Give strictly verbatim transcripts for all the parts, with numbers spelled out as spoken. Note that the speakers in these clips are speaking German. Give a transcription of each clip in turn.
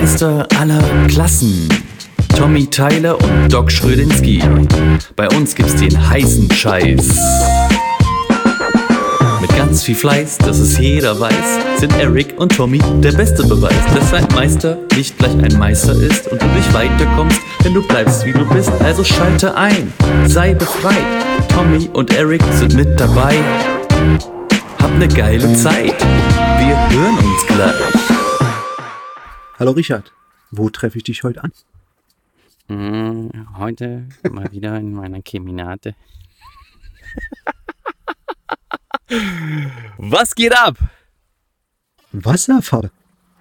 Meister aller Klassen. Tommy Tyler und Doc Schrödinski. Bei uns gibt's den heißen Scheiß. Mit ganz viel Fleiß, dass es jeder weiß, sind Eric und Tommy der beste Beweis, dass ein Meister nicht gleich ein Meister ist und du nicht weiterkommst, wenn du bleibst wie du bist. Also schalte ein, sei befreit. Tommy und Eric sind mit dabei. Hab ne geile Zeit. Wir hören uns gleich. Hallo Richard, wo treffe ich dich heute an? Hm, heute mal wieder in meiner Keminate. Was geht ab? Wasserfall.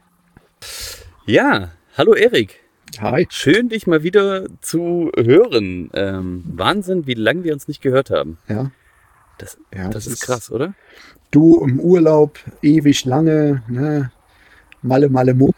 Ja, hallo Erik. Hi. Schön, dich mal wieder zu hören. Ähm, Wahnsinn, wie lange wir uns nicht gehört haben. Ja. Das, Ja, das, das ist ist- krass, oder? Du im Urlaub, ewig lange, ne? Malle, Malle, Muck.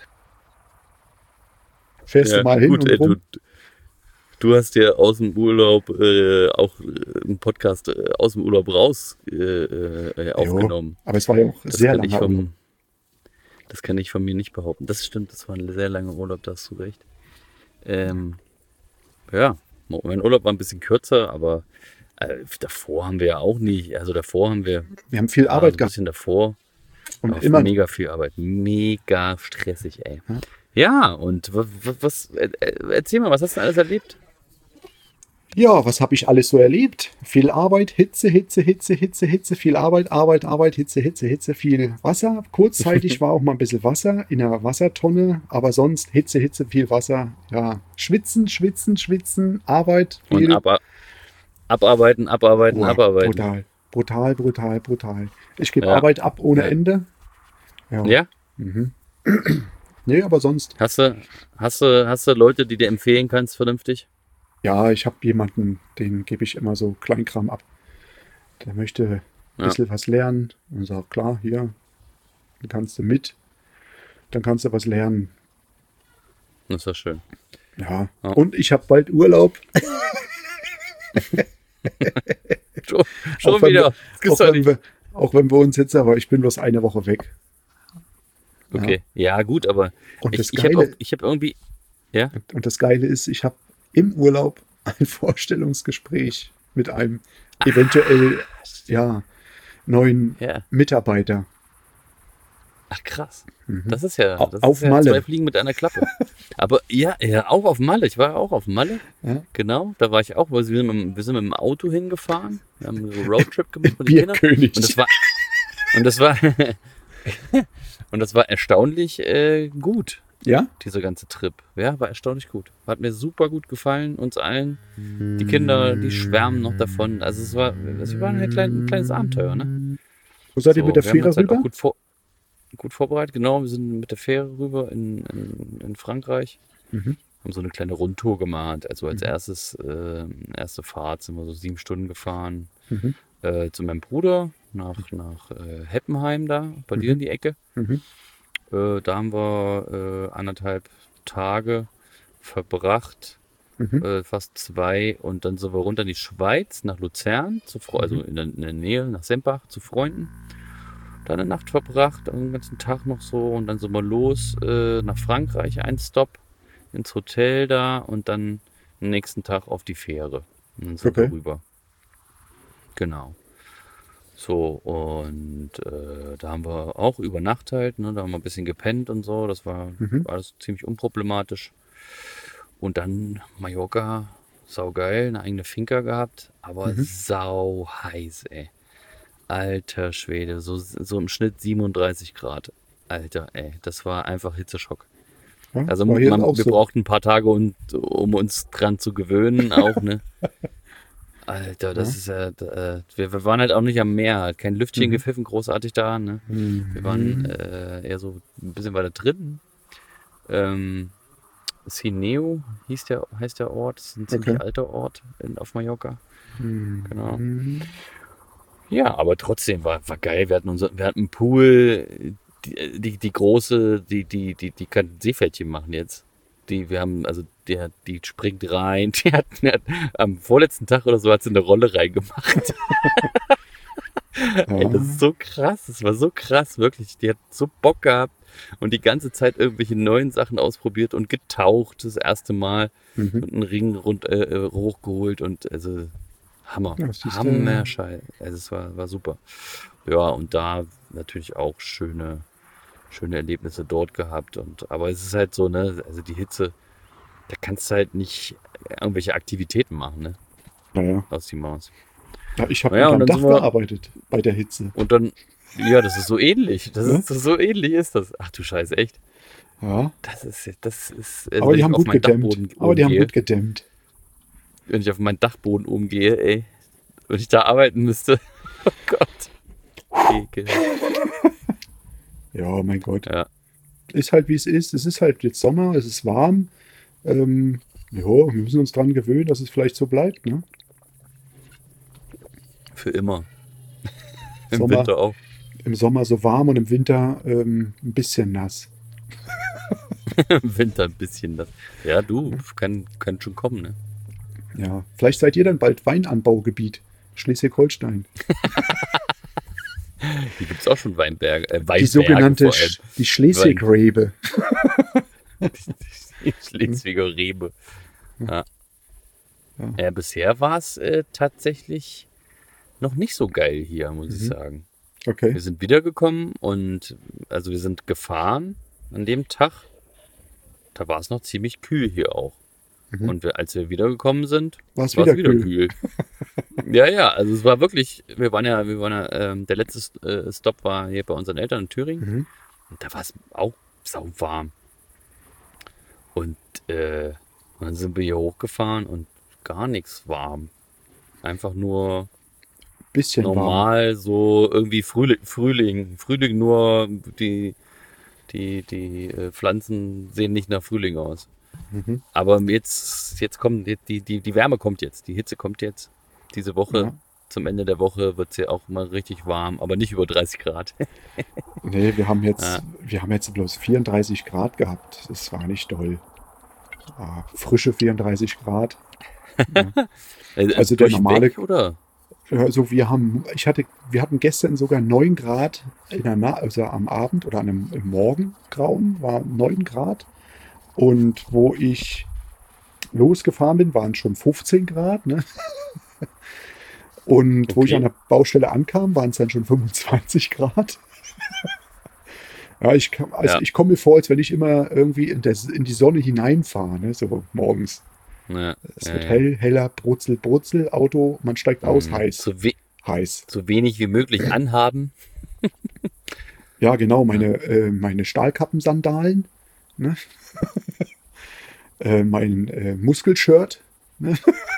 Fährst du mal hin gut, und ey, rum? du, du hast ja aus dem Urlaub äh, auch äh, einen Podcast äh, aus dem Urlaub raus äh, äh, aufgenommen. Aber es war ja auch Das sehr kann ich lange. vom, Das kann ich von mir nicht behaupten. Das stimmt, das war ein sehr langer Urlaub, da hast du recht. Ähm, ja, mein Urlaub war ein bisschen kürzer, aber äh, davor haben wir ja auch nicht. Also davor haben wir Wir haben viel ja, Arbeit ein gehabt bisschen davor. und Aber immer. mega viel Arbeit, mega stressig, ey. Ja. Ja, und was, was äh, erzähl mal, was hast du denn alles erlebt? Ja, was habe ich alles so erlebt? Viel Arbeit, Hitze, Hitze, Hitze, Hitze, Hitze, viel Arbeit, Arbeit, Arbeit, Hitze, Hitze, Hitze, viel Wasser. Kurzzeitig war auch mal ein bisschen Wasser in einer Wassertonne, aber sonst Hitze, Hitze, viel Wasser. Ja, schwitzen, schwitzen, schwitzen, Arbeit, Und viel. ab, abarbeiten, abarbeiten, Boah, abarbeiten. brutal, brutal, brutal, brutal. Ich gebe Ja. Arbeit ab ohne Ja. Ende. Ja. Ja? Mhm. Nee, aber sonst, Hast du, hast du, hast du Leute, die dir empfehlen kannst, vernünftig? ja, ich habe jemanden, den gebe ich immer so Kleinkram ab. Der möchte ein Ja. bisschen was lernen und sagt, klar, hier, dann kannst du mit, dann kannst du was lernen. Das ist ja schön. Ja, Ja. und ich habe bald Urlaub. Schon, schon Auch wenn wieder. Das Auch gibt's doch wenn, nicht. wir, auch wenn wir uns jetzt, aber ich bin bloß eine Woche weg. Okay, ja gut, aber Und das ich, ich habe Geile, hab irgendwie, ja, und das Geile ist, ich habe im Urlaub ein Vorstellungsgespräch mit einem eventuell ja, neuen ja, Mitarbeiter. ach krass. Mhm. Das ist ja, Au- das auf ist ja Malle. zwei Fliegen mit einer Klappe. Aber ja, ja, auch auf Malle. Ich war auch auf Malle. Ja. Genau, da war ich auch, weil wir sind mit, dem- wir sind mit dem Auto hingefahren. Wir haben so einen Roadtrip gemacht mit den Kindern. Bierkönig. Und das war, und das war, und das war erstaunlich äh, gut, Ja? dieser ganze Trip. Ja, war erstaunlich gut. Hat mir super gut gefallen, uns allen. Die Kinder, die schwärmen noch davon. Also es war, es war ein, klein, ein kleines Abenteuer, ne? Wo seid ihr So, mit der wir haben Fähre uns halt rüber? auch gut, vor, gut vorbereitet. Genau, wir sind mit der Fähre rüber in, in, in Frankreich. Mhm. Haben so eine kleine Rundtour gemacht. Also als Mhm. erstes, äh, erste Fahrt sind wir so sieben Stunden gefahren. Mhm. Äh, zu meinem Bruder nach, nach äh, Heppenheim da, bei dir Mhm. in die Ecke. Mhm. Äh, da haben wir äh, anderthalb Tage verbracht, Mhm. äh, fast zwei. Und dann sind wir runter in die Schweiz, nach Luzern, zu Fre also Mhm. in der, in der Nähe, nach Sempach, zu Freunden. Da eine Nacht verbracht, dann den ganzen Tag noch so. Und dann sind wir los äh, nach Frankreich, ein Stop ins Hotel da und dann am nächsten Tag auf die Fähre. Und dann sind Okay. wir rüber. Genau. So, und äh, da haben wir auch über Nacht halt, ne, da haben wir ein bisschen gepennt und so, das war Mhm. alles ziemlich unproblematisch. Und dann Mallorca, saugeil, eine eigene Finca gehabt, aber Mhm. sau heiß, ey. Alter Schwede, so, so im Schnitt siebenunddreißig Grad. Alter, ey, das war einfach Hitzeschock. Ja, Also war hier man, auch wir so. brauchten ein paar Tage, um, um uns dran zu gewöhnen, auch, ne? Alter, das Ja. ist ja, äh, wir, wir waren halt auch nicht am Meer, halt kein Lüftchen Mhm. gepfiffen, großartig da, ne? Wir waren Mhm. äh, eher so ein bisschen weiter drin. Ähm, Sineo hieß der, heißt der Ort, das ist ein ziemlich Okay. alter Ort in, auf Mallorca. Genau. Mhm. Ja, aber trotzdem war, war geil. Wir hatten unser, wir hatten einen Pool, die, die, die große, die, die, die, die kann Seepferdchen machen jetzt. Die, wir haben, also der, die springt rein. Die hat, die hat am vorletzten Tag oder so hat sie eine Rolle reingemacht. Ey, das ist so krass, das war so krass, wirklich. Die hat so Bock gehabt und die ganze Zeit irgendwelche neuen Sachen ausprobiert und getaucht das erste Mal Mhm. und einen Ring rund, äh, äh, hochgeholt und also Hammer, Ja, siehst du. Hammer Scheiß. Also es war, war super. Ja, und da natürlich auch schöne, schöne Erlebnisse dort gehabt. Und aber es ist halt so, ne, also die Hitze, da kannst du halt nicht irgendwelche Aktivitäten machen, ne, Naja. aus die Maus. Ja, ich habe Naja, und unterm dann Dach sind wir- gearbeitet bei der Hitze. Und dann, ja, das ist so ähnlich. Das Ja? ist so ähnlich ist das. Ach du Scheiße, echt. Ja, Das ist, das ist, also aber wenn die ich haben auf gut meinen gedämmt. Dachboden Aber die haben umgehe, gut gedämmt. wenn ich auf meinen Dachboden umgehe, ey, wenn ich da arbeiten müsste. Oh Gott. Ekel. Ja, mein Gott. Ja. Ist halt wie es ist. Es ist halt jetzt Sommer, es ist warm. Ähm, ja, wir müssen uns dran gewöhnen, dass es vielleicht so bleibt. Ne? Für immer. Im Sommer. Winter auch. Im Sommer so warm und im Winter ähm, ein bisschen nass. Im Winter ein bisschen das. Ja, du, kann, kann schon kommen, ne? Ja, vielleicht seid ihr dann bald Weinanbaugebiet. Schleswig-Holstein. Hier gibt es auch schon Weinberge. Äh, Weinberge Die sogenannte vor allem. Sch die Schleswig-Rebe. Die Schleswiger Rebe. Ja. Ja. Ja, bisher war es äh, tatsächlich noch nicht so geil hier, muss ich Mhm. sagen. Okay. Wir sind wiedergekommen und also wir sind gefahren an dem Tag. Da war es noch ziemlich kühl hier auch. Mhm. Und wir, als wir wiedergekommen sind, War es war wieder, es wieder kühl. kühl. Ja, ja, also es war wirklich, wir waren ja, wir waren ja, ähm, der letzte äh, Stopp war hier bei unseren Eltern in Thüringen. Mhm. Und da war es auch sauwarm. Und, äh, und dann sind wir hier hochgefahren und gar nichts warm. Einfach nur Bisschen warm. normal, so irgendwie Frühling, Frühling, Frühling nur die, die, die äh, Pflanzen sehen nicht nach Frühling aus. Mhm. Aber jetzt, jetzt kommt, die, die, die Wärme kommt jetzt, die Hitze kommt jetzt. Diese Woche, Ja. zum Ende der Woche wird es ja auch mal richtig warm, aber nicht über dreißig Grad. Nee, wir haben jetzt, Ja. wir haben jetzt bloß vierunddreißig Grad gehabt. Das war nicht doll. Ah, frische vierunddreißig Grad. Also der Durchweg, normale- oder? Also wir haben, ich hatte, wir hatten gestern sogar neun Grad in der Na also am Abend oder an einem, im Morgengrauen war neun Grad. Und wo ich losgefahren bin, waren schon fünfzehn Grad. Ne? Und wo ich Okay. an der Baustelle ankam, waren es dann schon fünfundzwanzig Grad. Ja, ich, kam- also Ja. ich komme mir vor, als wenn ich immer irgendwie in, der, in die Sonne hineinfahre, ne? So morgens. Ja, Es ja, wird ja. hell, heller, brutzel, brutzel, Auto, man steigt aus, Mhm. heiß, So, we heiß. so wenig wie möglich anhaben. Ja, genau, meine, äh, meine Stahlkappensandalen, ne? äh, mein äh, Muskelshirt, ne?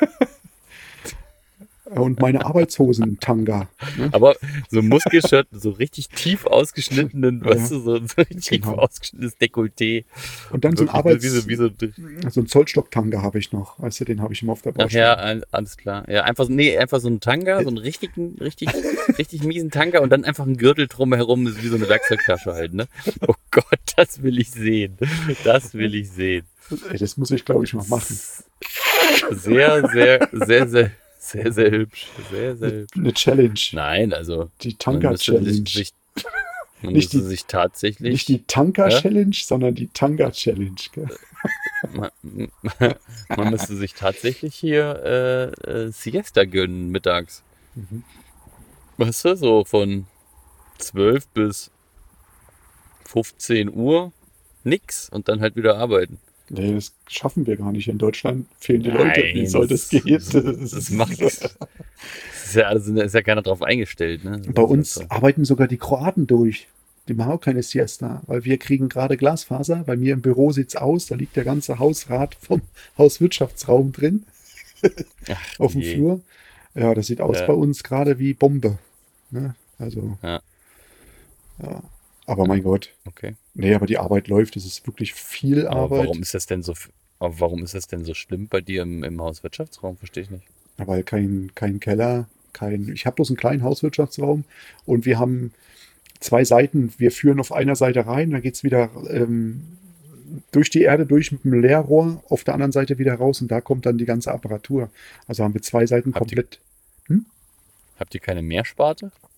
Und meine Arbeitshosen-Tanga. Ne? Aber so ein Muskelshirt, so richtig tief ausgeschnittenen, Ja, weißt du, so, so richtig tief genau. ausgeschnittenes Dekolleté. Und dann so ein Wirklich Arbeits... wie so, wie so, so ein Zollstock-Tanga habe ich noch. Weißt du, den habe ich immer auf der ach Baustelle. ja, all- alles klar. Ja, einfach, nee, einfach so ein Tanga, so einen richtigen, richtig, richtig miesen Tanga und dann einfach ein Gürtel drumherum, ist wie so eine Werkzeugtasche halt, ne? Oh Gott, das will ich sehen. Das will ich sehen. Ey, das muss ich, glaube ich, mal machen. Sehr, sehr, sehr, sehr, sehr, sehr hübsch. Sehr, sehr hübsch. Eine Challenge. Nein, also Die man müsste Tanga-Challenge. sich, sich, man Nicht müsste die- sich tatsächlich Nicht die Tanka-Challenge, sondern die Tanga-Challenge. gell? man, man müsste sich tatsächlich hier äh, äh, Siesta gönnen mittags. Mhm. Weißt du, so von zwölf bis fünfzehn Uhr nix und dann halt wieder arbeiten. Nee, das schaffen wir gar nicht. In Deutschland fehlen die Nein, Leute. Wie soll das, das- gehen? das- Das macht das ist ja, also, ist ja keiner drauf eingestellt. Ne? Das Bei ist uns halt arbeiten sogar die Kroaten durch. Die machen auch keine Siesta, weil wir kriegen gerade Glasfaser. Bei mir im Büro sieht's aus, da liegt der ganze Hausrat vom Hauswirtschaftsraum drin so. Ach, auf dem je. Flur. Ja, das sieht aus Ja. bei uns gerade wie Bombe. Ne? Also, Ja. ja. Aber mein Gott. Okay. Nee, aber die Arbeit läuft. Es ist wirklich viel Aber Arbeit. warum ist das denn so f- aber warum ist das denn so schlimm bei dir im, im Hauswirtschaftsraum? Verstehe ich nicht. Weil kein, kein Keller, kein. Ich habe bloß einen kleinen Hauswirtschaftsraum und wir haben zwei Seiten. Wir führen auf einer Seite rein, dann geht es wieder ähm, durch die Erde durch mit einem Leerrohr, auf der anderen Seite wieder raus und da kommt dann die ganze Apparatur. Also haben wir zwei Seiten Habt ihr- komplett. Habt ihr keine Meersparte?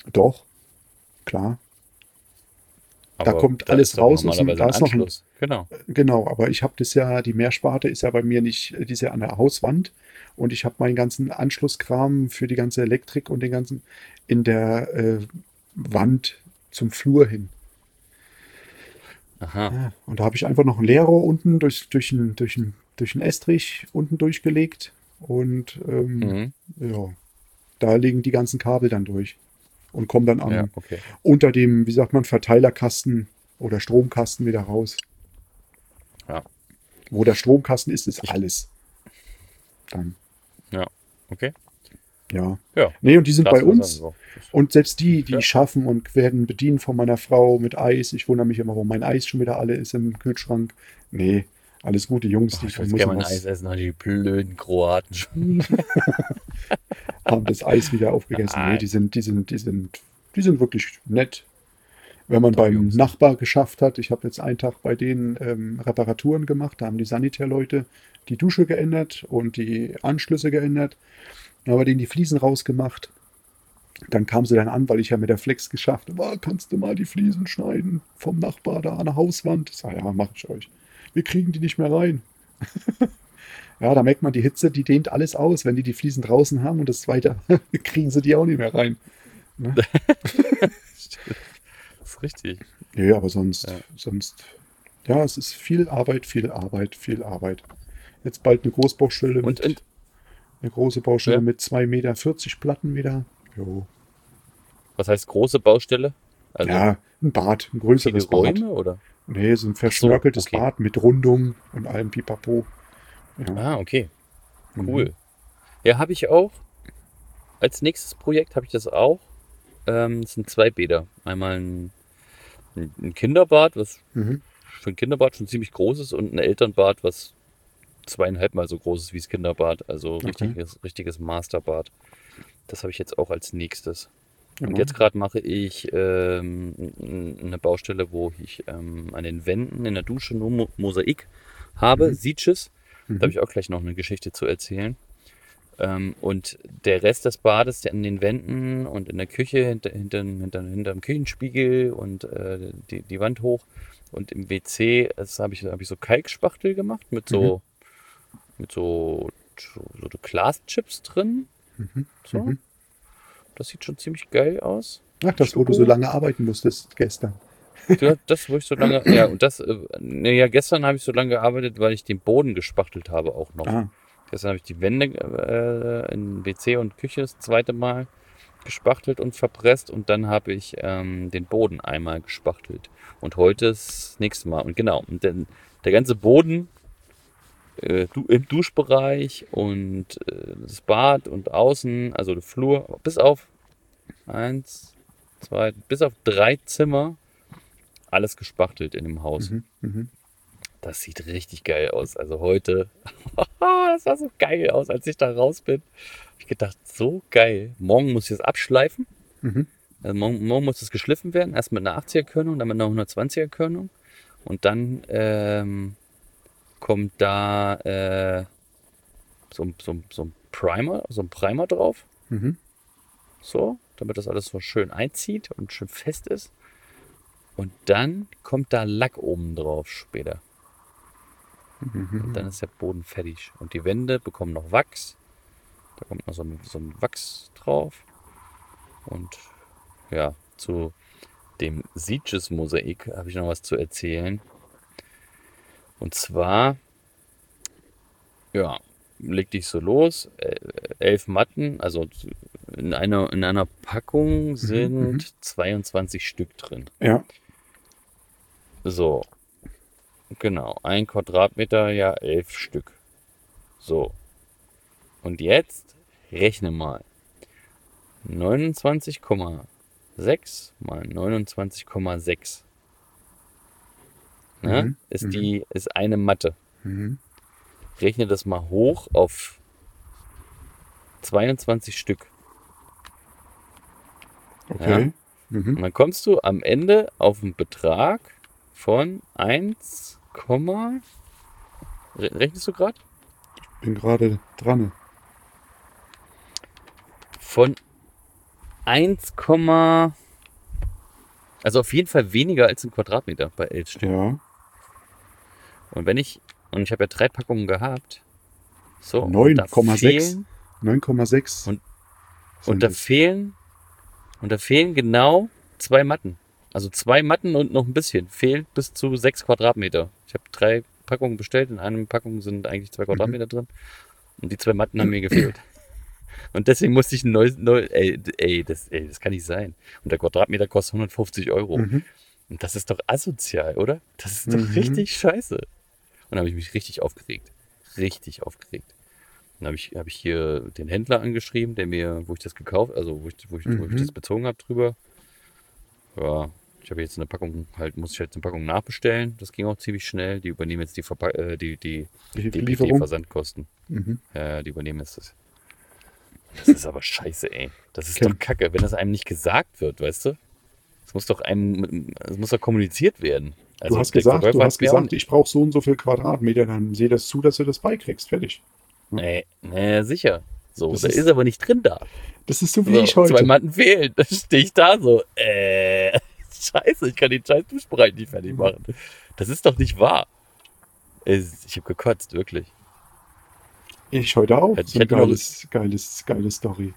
Doch, klar. Da Aber kommt da alles ist doch raus aus dem, normalerweise da ein ist noch ein, Anschluss. Genau. genau, aber ich habe das ja, die Meersparte ist ja bei mir nicht, die ist ja an der Hauswand und ich habe meinen ganzen Anschlusskram für die ganze Elektrik und den ganzen in der äh, Wand zum Flur hin. Aha. Ja, und da habe ich einfach noch ein Leerrohr unten durch, durch, ein, durch, ein, durch einen Estrich unten durchgelegt und ähm, Mhm. ja, da liegen die ganzen Kabel dann durch und kommen dann Ja, am, okay. unter dem, wie sagt man, Verteilerkasten oder Stromkasten wieder raus. Ja. Wo der Stromkasten ist, ist Ich, alles. Dann, ja, okay. ja. Ja, Nee, und die sind bei Glasfaser, uns. so. Das, Und selbst die, die ja. schaffen und werden bedient von meiner Frau mit Eis. Ich wundere mich immer, warum mein Eis schon wieder alle ist im Kühlschrank. Nee, alles gute Jungs, Oh, die ich würde müssen gerne mein Eis was, essen, die blöden Kroaten schon. haben das Eis wieder aufgegessen. Nee, Nein, die sind, die sind, die sind, die sind wirklich nett. Wenn man beim Top-Jungs. Nachbar geschafft hat, ich habe jetzt einen Tag bei denen ähm, Reparaturen gemacht, da haben die Sanitärleute die Dusche geändert und die Anschlüsse geändert, dann haben wir denen die Fliesen rausgemacht. Dann kam sie dann an, weil ich ja mit der Flex geschafft habe, "Ah, kannst du mal die Fliesen schneiden vom Nachbar da an der Hauswand?" Ich sage, ja, mach ich euch. Wir kriegen die nicht mehr rein. Ja, da merkt man, die Hitze, die dehnt alles aus. Wenn die die Fliesen draußen haben und das weiter, kriegen sie die auch nicht mehr rein. Ne? Das ist richtig. Nee, aber sonst, Ja. sonst, ja, es ist viel Arbeit, viel Arbeit, viel Arbeit. Jetzt bald eine Großbaustelle Und, mit, und eine große Baustelle ja, mit zwei Meter vierzig Platten wieder. Jo. was heißt große Baustelle? Also Ja, ein Bad, ein viele größeres Bad. Räume oder? Nee, so ein Ach so, verschnörkeltes okay. Bad mit Rundung und allem Pipapo. Ja. Ah, okay. Mhm. Cool. Ja, habe ich auch. Als nächstes Projekt habe ich das auch. Ähm, es sind zwei Bäder. Einmal ein, ein Kinderbad, was Mhm. für ein Kinderbad schon ziemlich groß ist, und ein Elternbad, was zweieinhalb Mal so groß ist wie das Kinderbad. Also Okay. richtiges, richtiges Masterbad. Das habe ich jetzt auch als nächstes. Ja. Und jetzt gerade mache ich ähm, n- eine Baustelle, wo ich ähm, an den Wänden in der Dusche nur Mo Mosaik habe, Mhm. Sieges. Da habe Mhm. ich auch gleich noch eine Geschichte zu erzählen. Ähm, und der Rest des Bades, der an den Wänden und in der Küche, hinter, hinter, hinter, hinterm Küchenspiegel und äh, die, die Wand hoch und im W C, das habe ich, hab ich so Kalkspachtel gemacht mit Mhm. so, mit so, so, so Glaschips drin. Mhm. So. Mhm. Das sieht schon ziemlich geil aus. Ach, das, wo du so Schoko. lange arbeiten musstest gestern. Ja, das, wo ich so lange, ja, und das, äh, ne, ja, gestern habe ich so lange gearbeitet, weil ich den Boden gespachtelt habe auch noch. Ah, Gestern habe ich die Wände äh, in W C und Küche das zweite Mal gespachtelt und verpresst, und dann habe ich ähm, den Boden einmal gespachtelt. Und heute ist das nächste Mal. Und genau, und der, der ganze Boden äh, du, im Duschbereich und äh, das Bad und außen, also der Flur, bis auf eins, zwei, bis auf drei Zimmer, alles gespachtelt in dem Haus. mhm. Mhm. Das sieht richtig geil aus. Also heute, das sah so geil aus, als ich da raus bin. Hab ich gedacht, so geil. Morgen muss ich das abschleifen. Mhm. Also morgen, morgen muss es geschliffen werden. Erst mit einer achtziger-Körnung, dann mit einer hundertzwanziger-Körnung. Und dann ähm, kommt da äh, so, ein- so, ein- so ein Primer, so ein Primer drauf. Mhm. So, damit das alles so schön einzieht und schön fest ist. Und dann kommt da Lack oben drauf später. Und dann ist der Boden fertig. Und die Wände bekommen noch Wachs. Da kommt noch so ein, so ein Wachs drauf. Und ja, zu dem Sieges-Mosaik habe ich noch was zu erzählen. Und zwar, ja, leg dich so los. äh, Elf Matten, also in einer, in einer Packung sind mhm. zweiundzwanzig Stück drin. Ja. So, genau. Ein Quadratmeter, ja, elf Stück. So. Und jetzt rechne mal. neunundzwanzig Komma sechs mal neunundzwanzig Komma sechs. Ne? Mhm. Ist Mhm. die, ist eine Matte. Mhm. Rechne das mal hoch auf zweiundzwanzig Stück. Okay. Ja? Mhm. Und dann kommst du am Ende auf einen Betrag von eins, Re- rechnest du gerade? Bin gerade dran. Von eins, also auf jeden Fall weniger als ein Quadratmeter bei elf Stück. Ja. Und wenn ich, und ich habe ja drei Packungen gehabt, so, und neun da Komma sechs. fehlen, neun Komma sechs. Und- sind und da das. fehlen, und da fehlen genau zwei Matten. Also zwei Matten und noch ein bisschen. Fehlen bis zu sechs Quadratmeter. Ich habe drei Packungen bestellt. In einer Packung sind eigentlich zwei Quadratmeter drin. Und die zwei Matten haben mir gefehlt. Und deswegen musste ich ein neues, neu, ey, ey, das, ey, das kann nicht sein. Und der Quadratmeter kostet hundertfünfzig Euro. Mhm. Und das ist doch asozial, oder? Das ist doch Mhm. richtig scheiße. Und da habe ich mich richtig aufgeregt. Richtig aufgeregt. Dann habe ich, hab ich hier den Händler angeschrieben, der mir, wo ich das gekauft, also wo ich, wo ich, wo ich Mhm. das bezogen habe drüber. Ja, ich habe jetzt eine Packung, halt, muss ich jetzt eine Packung nachbestellen. Das ging auch ziemlich schnell. Die übernehmen jetzt die, Verpack äh, die, die, Die die Lieferung. Versandkosten. Mhm. Ja, die übernehmen jetzt das. Das ist aber scheiße, ey. Das ist Okay. doch kacke, wenn das einem nicht gesagt wird, weißt du? Es muss doch einem, es muss doch kommuniziert werden. Also Du hast der gesagt, du Verkäufer hast hat mir auch gesagt, ich brauche so und so viel Quadratmeter, dann seh das zu, dass du das beikriegst. Fertig. Nee, nee, sicher. So, Das da ist- ist, aber nicht drin da. Das ist so wie So, ich heute. zwei Matten fehlen. Dann stehe ich da so, äh, scheiße, ich kann den scheiß Duschbereich nicht fertig machen. Das ist doch nicht wahr. Es- Ich habe gekotzt, wirklich. Ich heute auch. Ich So eine hätte noch- geiles, geiles, geile Story.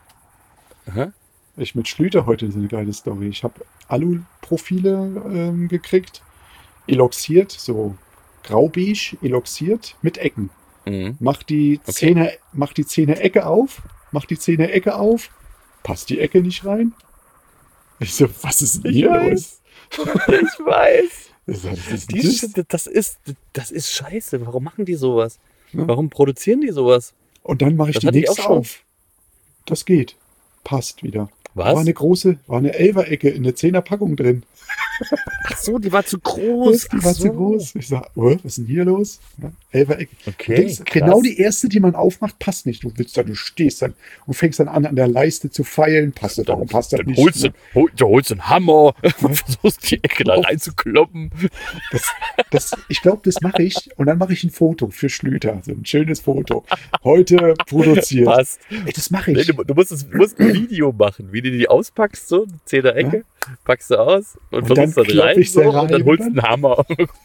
Hä? Ich mit Schlüter heute so eine geile Story. Ich habe Alu-Profile ähm, gekriegt, eloxiert, so grau-beige, eloxiert mit Ecken. Mhm. Mach die Okay. Zehner, mach die Zehner-Ecke auf, mach die Zehner-Ecke auf, passt die Ecke nicht rein. Ich so, was ist denn Ich hier weiß. los? Ich weiß. Ich so, was ist Die, das? Sch- das, ist, das ist scheiße. Warum machen die sowas? Ja. Warum produzieren die sowas? Und dann mache ich Das die hatte ich nächste auch schon. auf. Das geht. Passt wieder. Was? War eine große, war eine Elfer-Ecke in der Zehner-Packung drin. Ach so, die war zu groß. Die war zu groß. Ich sag, oh, was ist denn hier los? Ja, Elfer-Ecke. Okay, Du denkst, krass. genau die erste, die man aufmacht, passt nicht. Du willst dann, du stehst dann und fängst dann an, an der Leiste zu feilen. Passt das, warum passt das Dann nicht? holst du, Ne? hol, du holst einen Hammer und versuchst die Ecke da reinzukloppen. Das, das, ich glaube, das mache ich und dann mache ich ein Foto für Schlüter. So ein schönes Foto. Heute produziert. Passt. Ey, das mache Nee, ich. du, du musst, es, du musst ein Video machen, wie du die auspackst, so, eine Zehner-Ecke, packst du aus und, Und versuchst dann dann klopp rein, ich so, sie und dann rein holst du und einen Hammer.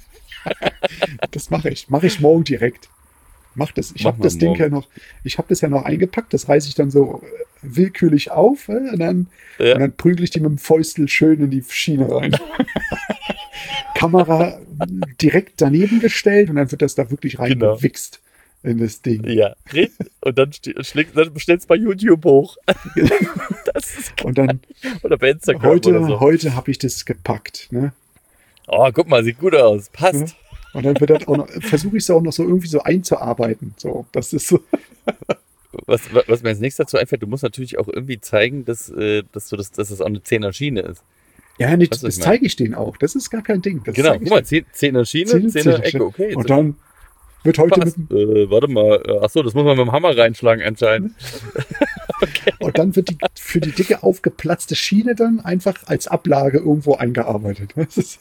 Das mache ich. Mache ich morgen direkt. Mach das. Ich Mach habe mal das Ding morgen. ja noch, ich habe das ja noch eingepackt. Das reiße ich dann so äh, willkürlich auf äh, und dann, Ja. und dann prügel ich die mit dem Fäustel schön in die Schiene rein. Kamera direkt daneben gestellt und dann wird das da wirklich Genau. reingewichst in das Ding. Ja, richtig. Und dann, ste- schlägst, dann bestellst du bei YouTube hoch. Das ist Und dann oder bei Instagram heute, oder so. heute habe ich das gepackt. Ne? Oh, guck mal, sieht gut aus. Passt. Ja. Und dann wird das auch noch, versuche ich es auch noch so irgendwie so einzuarbeiten. So, das ist so. Was, was mir als nächstes dazu einfällt, du musst natürlich auch irgendwie zeigen, dass, äh, dass, du das, dass das auch eine Zehner-Schiene ist. Ja, nicht, Weißt du, was das ich meine? zeige ich denen auch. Das ist gar kein Ding. Das Genau, zeig ich guck mal, denen. Zehn- Zehner-Schiene, Zehn- Zehner-Ecke, Zehner- okay. Und dann wird heute mit, passt. Äh, warte mal, äh, ach so, das muss man mit dem Hammer reinschlagen anscheinend. und dann wird die für die dicke aufgeplatzte Schiene dann einfach als Ablage irgendwo eingearbeitet. Das ist,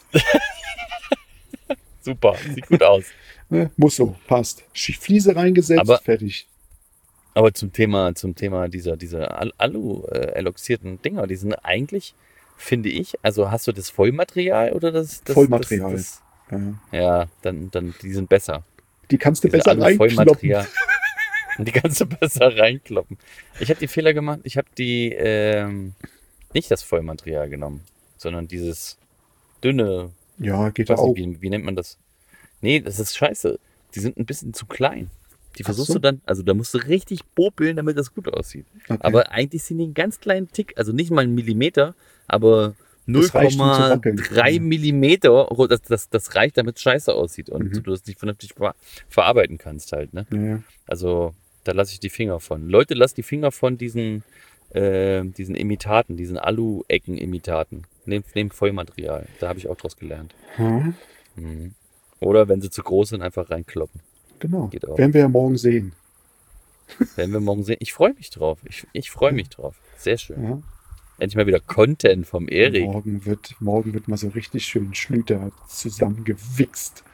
Super, sieht gut aus. ne, muss so, passt. Sch- Fliese reingesetzt, Aber- fertig. Aber zum Thema, zum Thema dieser, dieser Al- Alu-eloxierten Dinger, die sind eigentlich, finde ich, also hast du das Vollmaterial oder das, das Vollmaterial. Das, Ja. das, ja, dann, dann, die sind besser. Die kannst du Diese besser reinkloppen. Alu-Vollmaterial. Die kannst du besser reinkloppen. Ich habe die Fehler gemacht, ich habe die, ähm, nicht das Vollmaterial genommen, sondern dieses dünne, Ja, ich geht weiß auch. nicht, wie, wie nennt man das? Nee, das ist scheiße. Die sind ein bisschen zu klein. Die Ach versuchst so. du dann, also da musst du richtig popeln, damit das gut aussieht. Okay. Aber eigentlich sind die einen ganz kleinen Tick, also nicht mal einen Millimeter, aber Das reicht, um zu null Komma wackeln. drei Ja. Millimeter, das, das, das reicht, damit es scheiße aussieht und Mhm. du das nicht vernünftig ver verarbeiten kannst halt. Ne? Ja, ja. Also da lasse ich die Finger von. Leute, lasst die Finger von diesen, äh, diesen Imitaten, diesen Alu-Ecken-Imitaten. Nehmt, nehmt Vollmaterial, da habe ich auch draus gelernt. Hm, Mhm. Oder wenn sie zu groß sind, einfach reinkloppen. genau. Geht auch. Werden wir ja morgen sehen. Werden wir morgen sehen. Ich freue mich drauf. Ich, ich freue mich drauf. Sehr schön. Ja. Endlich mal wieder Content vom Erik. Morgen wird, morgen wird mal so richtig schön Schlüter zusammengewichst.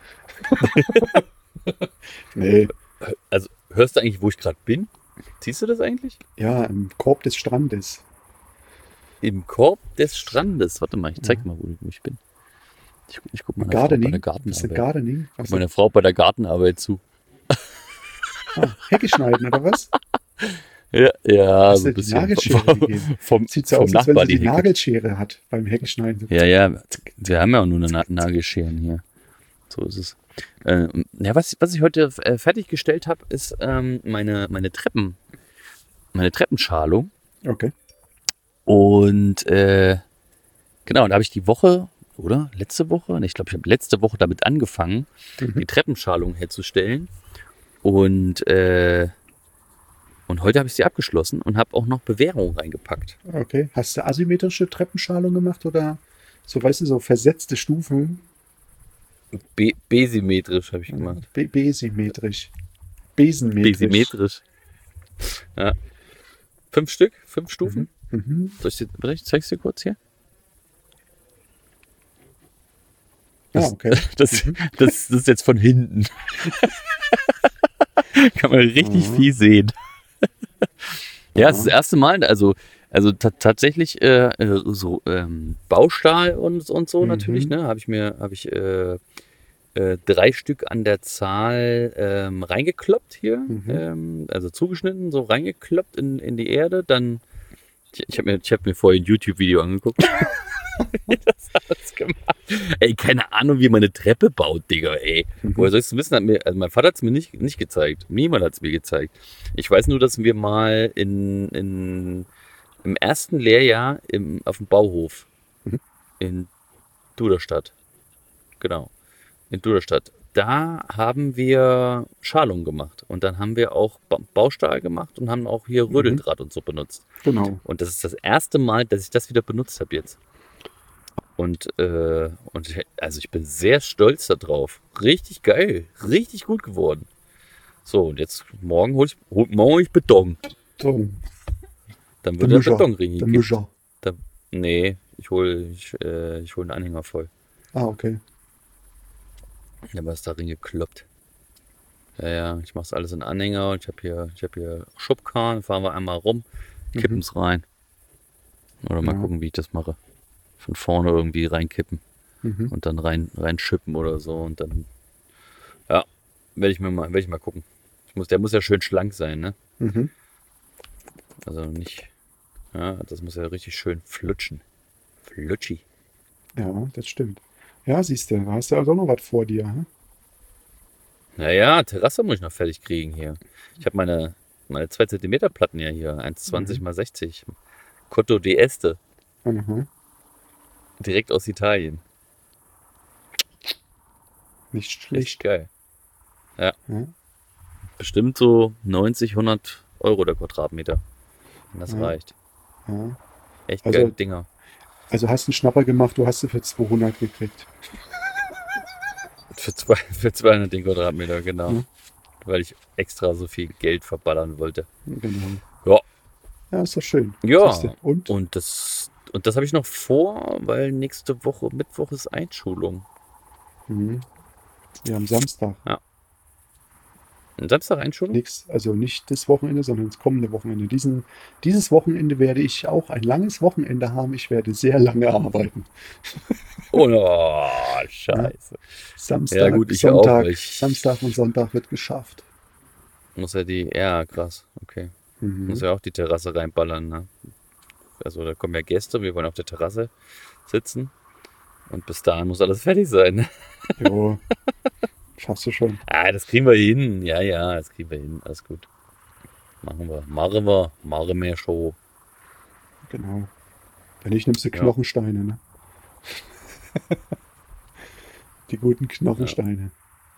Nee, Also, hörst du eigentlich, wo ich gerade bin? Siehst du das eigentlich? ja, im Korb des Strandes. Im Korb des Strandes. Warte mal, ich zeig mal, wo ich bin. Ich, ich guck mal Gardening? bei der Das ist Gartenarbeit. Gardening? Guck meiner Frau bei der Gartenarbeit zu. Ah, Hecke schneiden, oder was? Ja, ja, Hast so du ein die bisschen Nagelschere vom, gegeben? vom, Sieht so vom aus, als wenn Nachbar sie die die Hecke. Nagelschere hat beim Heckenschneiden. Ja, ja, wir haben ja auch nur eine Na- Nagelscheren hier. So ist es. Äh, ja, was, was ich heute äh, fertiggestellt habe, ist ähm, meine, meine Treppen, meine Treppenschalung. Okay. Und äh, genau, da habe ich die Woche, oder? Letzte Woche? Nee, ich glaube, ich habe letzte Woche damit angefangen, Mhm. die Treppenschalung herzustellen. Und, äh, und heute habe ich sie abgeschlossen und habe auch noch Bewährung reingepackt. Okay. Hast du asymmetrische Treppenschalung gemacht oder so, weißt du, so versetzte Stufen? Be besymmetrisch habe ich gemacht. Be besymmetrisch. Besenmetrisch. Besymmetrisch. Ja. Fünf Stück, fünf Stufen. Mhm. Soll ich dir, warte, ich zeig's dir kurz hier? Ah, Das, okay. das, das, das ist jetzt von hinten. Kann man richtig Mhm. viel sehen. Ja, es ist Ja. das erste Mal, also, also ta- tatsächlich äh, äh, so ähm, Baustahl und, und so Mhm. natürlich, ne, habe ich mir, habe ich äh, äh, drei Stück an der Zahl ähm, reingekloppt hier, Mhm. ähm, also zugeschnitten, so reingekloppt in, in die Erde, dann, ich, ich habe mir, ich hab mir vorher ein YouTube-Video angeguckt. Das alles gemacht. Ey, keine Ahnung, wie man eine Treppe baut, Digga, ey. Mhm. Woher soll ich es wissen? Hat mir, also mein Vater hat es mir nicht, nicht gezeigt. Niemand hat es mir gezeigt. Ich weiß nur, dass wir mal in, in, im ersten Lehrjahr im, auf dem Bauhof Mhm. in Duderstadt, genau, in Duderstadt, da haben wir Schalung gemacht. Und dann haben wir auch Ba- Baustahl gemacht und haben auch hier Mhm. Rödeldraht und so benutzt. Genau. Und das ist das erste Mal, dass ich das wieder benutzt habe jetzt. Und, äh, und ich, also ich bin sehr stolz darauf. Richtig geil. Richtig gut geworden. So, und jetzt morgen hol ich, hol, morgen hol ich Beton. So, Dann der wird der Mischer. Betonring Der gekippt. Mischer. Da, nee, ich hole ich, äh, ich hol einen Anhänger voll. Ah, okay. Ja, aber ist da reingekloppt. Ja, ja, ich mach's alles in Anhänger und ich habe hier, ich hab hier Schubkarren, fahren wir einmal rum, kippen's rein. Oder mal Ja. gucken, wie ich das mache. Von vorne irgendwie reinkippen Mhm. und dann rein, reinschippen oder so und dann, ja, werde ich mir mal, werde ich mal gucken. Ich muss, der muss ja schön schlank sein, ne? Mhm. Also nicht, ja, das muss ja richtig schön flutschen. Flutschi. Ja, das stimmt. Ja, siehst du, da hast du also auch noch was vor dir. Hm? Naja, Terrasse muss ich noch fertig kriegen hier. Ich habe meine, meine zwei Zentimeter Platten ja hier, eins Komma zwanzig mal sechzig. Cotto di Este, Aha. direkt aus Italien. Nicht Echt schlecht. geil. Ja, Ja. bestimmt so neunzig, hundert Euro der Quadratmeter. Wenn das Ja. reicht. Ja. Echt Also- geile Dinger. Also hast einen Schnapper gemacht, du hast sie für zweihundert gekriegt. Für, zwei, für zweihundert den Quadratmeter, genau. Ja. Weil ich extra so viel Geld verballern wollte. Genau. Ja. Ja, ist doch schön. Ja. Siehst du. Und? Und das, und das habe ich noch vor, weil nächste Woche, Mittwoch ist Einschulung. Mhm. Ja, am Samstag. Am Samstag Einschulung? Nix, also nicht das Wochenende, sondern das kommende Wochenende. Diesen, dieses Wochenende werde ich auch ein langes Wochenende haben. Ich werde sehr lange arbeiten. Oh, oh scheiße. Samstag, Ja, gut, ich auch, Sonntag, weil ich- Samstag und Sonntag wird geschafft. Muss ja die, ja, krass, okay. Mhm. Muss ja auch die Terrasse reinballern, ne? Also da kommen ja Gäste, wir wollen auf der Terrasse sitzen. Und bis dahin muss alles fertig sein. Ne? Jo, schaffst du schon. Ah, das kriegen wir hin. Ja, ja, das kriegen wir hin. Alles gut. Machen wir. Machen wir. Machen wir schon. Genau. Wenn nicht, nimmst du Ja. Knochensteine, ne? Die guten Knochensteine.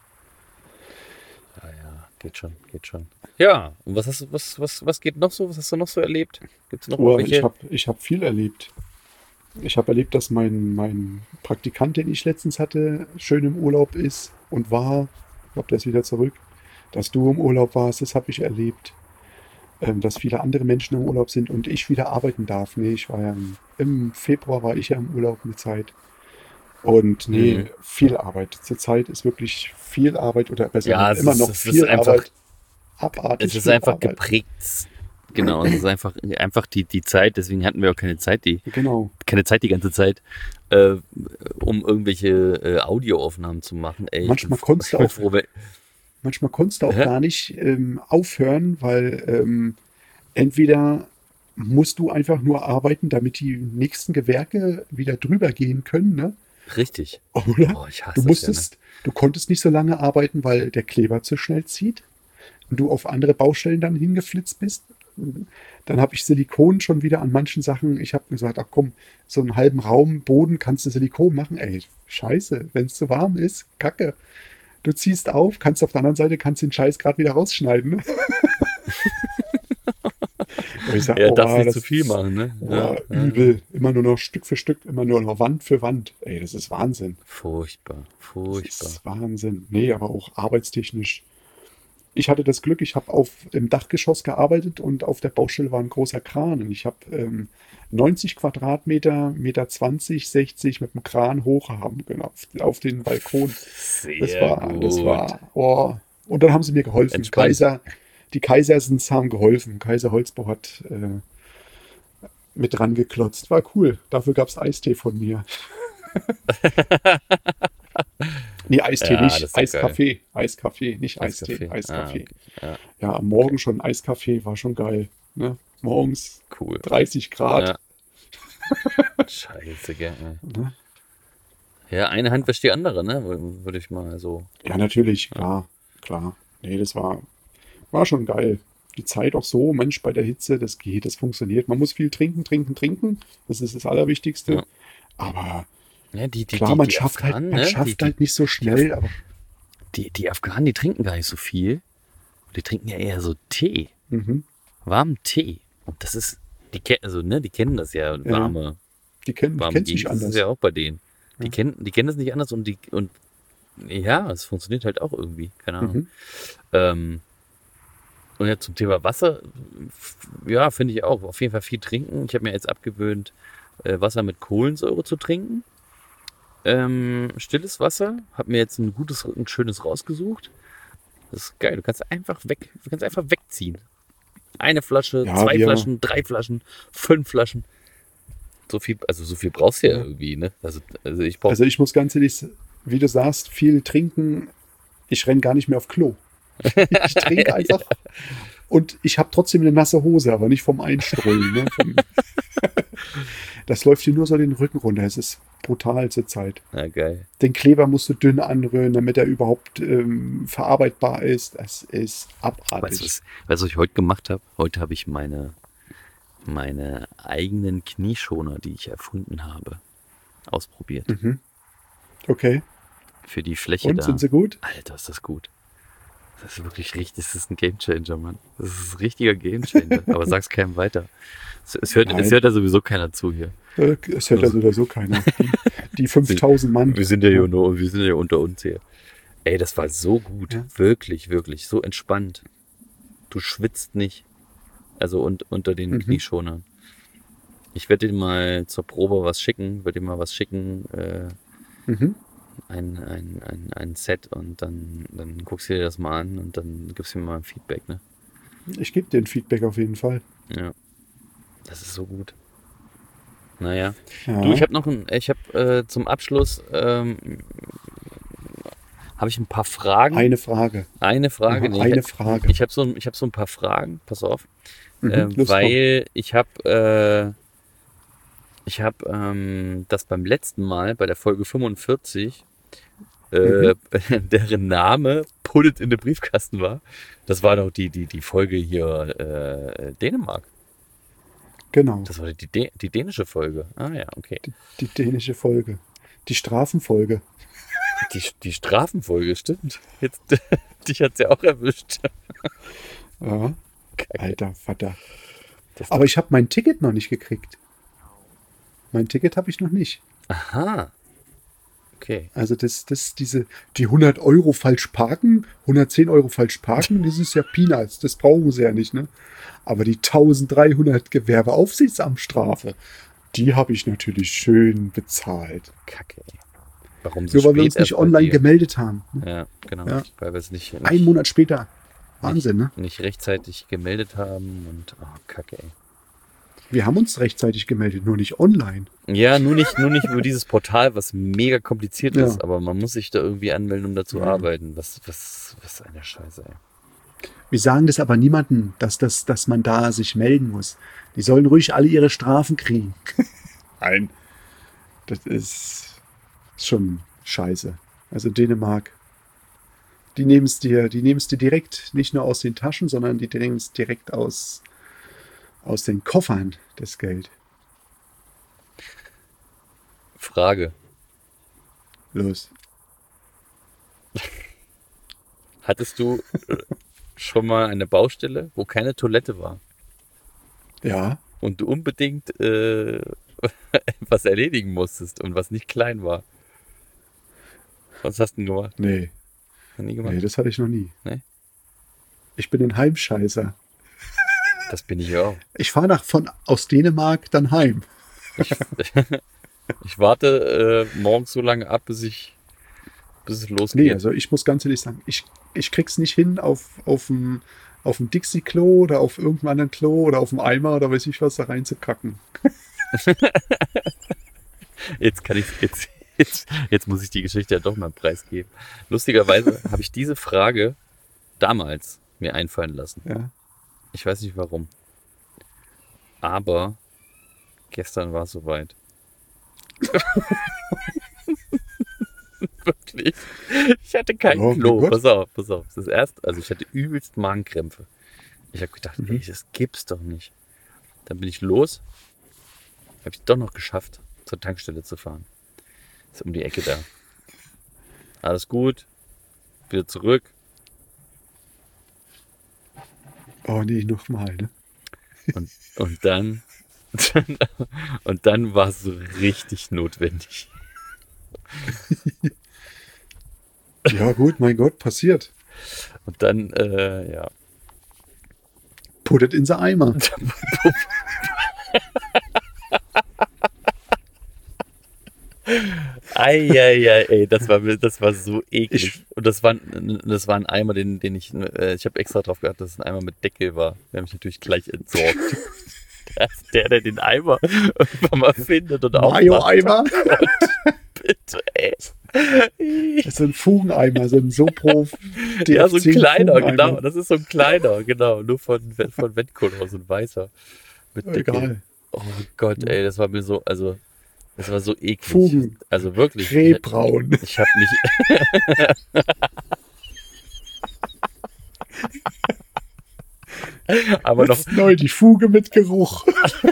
Ja, ja, geht schon, geht schon. Ja, und was hast du, was, was, was geht noch so? Was hast du noch so erlebt? Gibt es noch Oh, irgendwelche? ich habe ich hab viel erlebt. Ich habe erlebt, dass mein, mein Praktikant, den ich letztens hatte, schön im Urlaub ist und war. Ich glaube, der ist wieder zurück. Dass du im Urlaub warst, das habe ich erlebt. Ähm, dass viele andere Menschen im Urlaub sind und ich wieder arbeiten darf. Nee, ich war ja im, im Februar war ich ja im Urlaub eine Zeit. Und nee, Mhm. viel Arbeit. Zurzeit ist wirklich viel Arbeit oder besser Ja, gesagt, es immer ist- noch es ist viel einfach- Arbeit. Abartig Es ist viel einfach Arbeit. geprägt Genau, es ist einfach, einfach die, die Zeit, deswegen hatten wir auch keine Zeit, die, Genau. keine Zeit die ganze Zeit, äh, um irgendwelche äh, Audioaufnahmen zu machen. Ey, ich Manchmal bin, konntest du ich bin auch- froh, wenn, Manchmal konntest du auch Hä? gar nicht ähm, aufhören, weil ähm, entweder musst du einfach nur arbeiten, damit die nächsten Gewerke wieder drüber gehen können, ne? richtig. Oder? Oh, ich hasse Du das musstest, du konntest nicht so lange arbeiten, weil der Kleber zu schnell zieht und du auf andere Baustellen dann hingeflitzt bist. Dann habe ich Silikon schon wieder an manchen Sachen. Ich habe gesagt, ach komm, so einen halben Raum Boden kannst du Silikon machen. Ey, scheiße, wenn es zu warm ist, Kacke. Du ziehst auf, kannst auf der anderen Seite kannst den Scheiß gerade wieder rausschneiden. Ne? Und ich sag, Ja, oh, darfst nicht das zu viel ist- machen, ne? Oh, Ja, ja. übel. Immer nur noch Stück für Stück, immer nur noch Wand für Wand. Ey, das ist Wahnsinn. Furchtbar, Das furchtbar. ist Wahnsinn. Nee, aber auch arbeitstechnisch. Ich hatte das Glück, ich habe auf im Dachgeschoss gearbeitet und auf der Baustelle war ein großer Kran. Und ich habe ähm, neunzig Quadratmeter, Meter zwanzig, sechzig mit dem Kran hochhaben können auf, auf den Balkon. Sehr Das war, gut. das war, oh. Und dann haben sie mir geholfen. Entspannt. Kaiser, die Kaisersens haben geholfen. Kaiser Holzbau hat äh, mit dran geklotzt. War cool. Dafür gab es Eistee von mir. Nee, Eistee Ja, nicht. das ist ja Eiskaffee. Eiskaffee, nicht Eistee. Eiskaffee. Eiskaffee. Ah, okay. Ja, Ja, am Morgen schon Eiskaffee, war schon geil. Ne? Morgens cool. dreißig Grad. Ja. Scheiße, gell. ey. Ne? Ja, eine Hand wäscht die andere, ne? Wür- Würde ich mal so. Ja, natürlich, klar, klar. Nee, das war, war schon geil. Die Zeit auch so, Mensch, bei der Hitze, das geht, das funktioniert. Man muss viel trinken, trinken, trinken. Das ist das Allerwichtigste. Ja. Aber Ja, die, die, klar, die, man die schafft halt, Afghanen, man ne? schafft die, die, halt nicht so schnell, aber die, die Afghanen, die trinken gar nicht so viel. Die trinken ja eher so Tee. mhm. Warmen Tee. Und das ist, die, ke- also, ne, die kennen das ja, warme, die kennen die warme kennt's nicht Gegend. Das anders. ist ja auch bei denen. Die, Ja. kennen, die kennen das nicht anders und die, und ja, es funktioniert halt auch irgendwie. Keine Ahnung. Mhm. Ähm, und ja, zum Thema Wasser, f- ja, finde ich auch. Auf jeden Fall viel trinken. Ich habe mir jetzt abgewöhnt, äh, Wasser mit Kohlensäure zu trinken. Ähm, stilles Wasser. Habe mir jetzt ein gutes, ein schönes rausgesucht. Das ist geil. Du kannst einfach weg, du kannst einfach wegziehen. Eine Flasche, Ja, zwei wir- Flaschen, drei Flaschen, fünf Flaschen. So viel, also so viel brauchst du ja, Ja. irgendwie, ne? Also, also ich brauche. Also ich muss ganz ehrlich, wie du sagst, viel trinken. Ich renne gar nicht mehr auf Klo. Ich trinke einfach. Und ich habe trotzdem eine nasse Hose, aber nicht vom Einstrollen. Ne? Vom das läuft dir nur so den Rücken runter. Es ist brutal zur Zeit. Na geil. Den Kleber musst du dünn anrühren, damit er überhaupt ähm, verarbeitbar ist. Das ist abartig. Weißt du, was, weißt du, was ich heute gemacht habe? Heute habe ich meine, meine eigenen Knieschoner, die ich erfunden habe, ausprobiert. Mhm. Okay. Für die Fläche Und da. sind sie gut? Alter, ist das gut. Das ist wirklich richtig, das ist ein Gamechanger, Mann. Das ist ein richtiger Gamechanger. Aber sag's keinem weiter. Es, es, hört, es Nein. hört ja sowieso keiner zu hier. Äh, Es hört ja sowieso keiner. Die, die fünftausend Mann. Wir sind ja, hier nur, wir sind ja unter uns hier. Ey, das war so gut. Ja. Wirklich, wirklich. So entspannt. Du schwitzt nicht. Also un, unter den Mhm. Knieschonern. Ich werde dir mal zur Probe was schicken. Werde dir mal was schicken. Äh, Mhm. ein, ein, ein, ein Set und dann, dann guckst du dir das mal an und dann gibst du mir mal ein Feedback, ne? Ich gebe dir ein Feedback auf jeden Fall. Ja. Das ist so gut. Naja. Ja. Du, ich habe noch ein, ich habe äh, zum Abschluss ähm, habe ich ein paar Fragen. eine Frage. Eine Frage, Aha, nee, eine ich, Frage. Ich habe so, ein- ich hab so ein paar Fragen, pass auf. Mhm, ähm, los, weil ich habe äh, ich habe ähm, das beim letzten Mal, bei der Folge fünfundvierzig, äh, deren Name Pullet in den Briefkasten war. Das war doch die, die, die Folge hier äh, Dänemark. Genau. Das war die, die, die dänische Folge. Ah ja, okay. Die dänische Folge. Die Strafenfolge. Die, die Strafenfolge, stimmt. Jetzt, dich hat's ja auch erwischt. Ja. Kacke. Alter Vater. Das- Aber ich habe mein Ticket noch nicht gekriegt. Mein Ticket habe ich noch nicht. Aha. Okay. Also das, das, diese, die hundert Euro falsch parken, hundertzehn Euro falsch parken, das ist ja Peanuts, das brauchen sie ja nicht, ne? Aber die dreizehnhundert Gewerbeaufsichtsamtstrafe, die habe ich natürlich schön bezahlt. Kacke, ey. Warum so Nur weil wir spät uns nicht erst bei online dir? gemeldet haben. Ja, genau. Ja. Weil wir es nicht, nicht Ein Monat später. Wahnsinn, ne? nicht rechtzeitig gemeldet haben und oh, Kacke, ey. Wir haben uns rechtzeitig gemeldet, nur nicht online. Ja, nur nicht, nur nicht über dieses Portal, was mega kompliziert Ja. ist, aber man muss sich da irgendwie anmelden, um da zu Ja. arbeiten. Was, was, was eine Scheiße, ey. Wir sagen das aber niemandem, dass, das, dass man da sich melden muss. Die sollen ruhig alle ihre Strafen kriegen. Nein. Das ist schon scheiße. Also Dänemark, die nehmen es dir, die nehmen es dir direkt nicht nur aus den Taschen, sondern die nehmen es direkt aus, aus den Koffern, das Geld. Frage. Los. Hattest du äh, schon mal eine Baustelle, wo keine Toilette war Ja, und du unbedingt äh, was erledigen musstest und was nicht klein war? Was hast du denn gemacht? nee, Noch nie gemacht? nee, das hatte ich noch nie. Nee? Ich bin ein Heimscheißer. Das bin ich ja auch. Ich fahre nach von aus Dänemark dann heim. Ich, ich warte äh, morgens so lange ab, bis ich bis es losgeht. Nee, also ich muss ganz ehrlich sagen, ich, ich krieg's nicht hin auf, auf dem auf dem Dixie-Klo oder auf irgendeinem anderen Klo oder auf dem Eimer oder weiß ich was da reinzukacken. Jetzt kann ich jetzt, jetzt, jetzt muss ich die Geschichte ja doch mal preisgeben. Lustigerweise habe ich diese Frage damals mir einfallen lassen. Ja. Ich weiß nicht warum. Aber gestern war es soweit. Wirklich. Ich hatte kein Oh mein Klo. Gott. Pass auf, pass auf. Das erste, also ich hatte übelst Magenkrämpfe. Ich habe gedacht, Mhm. ey, das gibt's doch nicht. Dann bin ich los. Habe ich doch noch geschafft, zur Tankstelle zu fahren. Ist um die Ecke da. Alles gut. Wieder zurück. Oh nee, nochmal, ne? Und, und dann, dann und dann war es so richtig notwendig. Ja gut, mein Gott, passiert. Und dann, äh, ja. Put it in the Eimer. Eieiei, ey, das war, das war so eklig. Ich- Und das war, das war ein Eimer, den, den ich, äh, ich habe extra drauf geachtet, dass es ein Eimer mit Deckel war. Der hat mich natürlich gleich entsorgt. Das ist der, der den Eimer irgendwann mal findet und aufmacht. Mayo-Eimer. Bitte, ey. Das ist so ein Fugeneimer, so ein Sopro. Ja, so ein D F zehn kleiner, Fugeneimer. genau. Das ist so ein kleiner, genau. Nur von, von Wendcolor, so ein weißer. Mit Deckel. Egal. Oh Gott, ey, das war mir so, also, das war so eklig. Fugen. Also wirklich. Krebbraun. Ich, ich habe mich. Aber noch Das ist neu, die Fuge mit Geruch.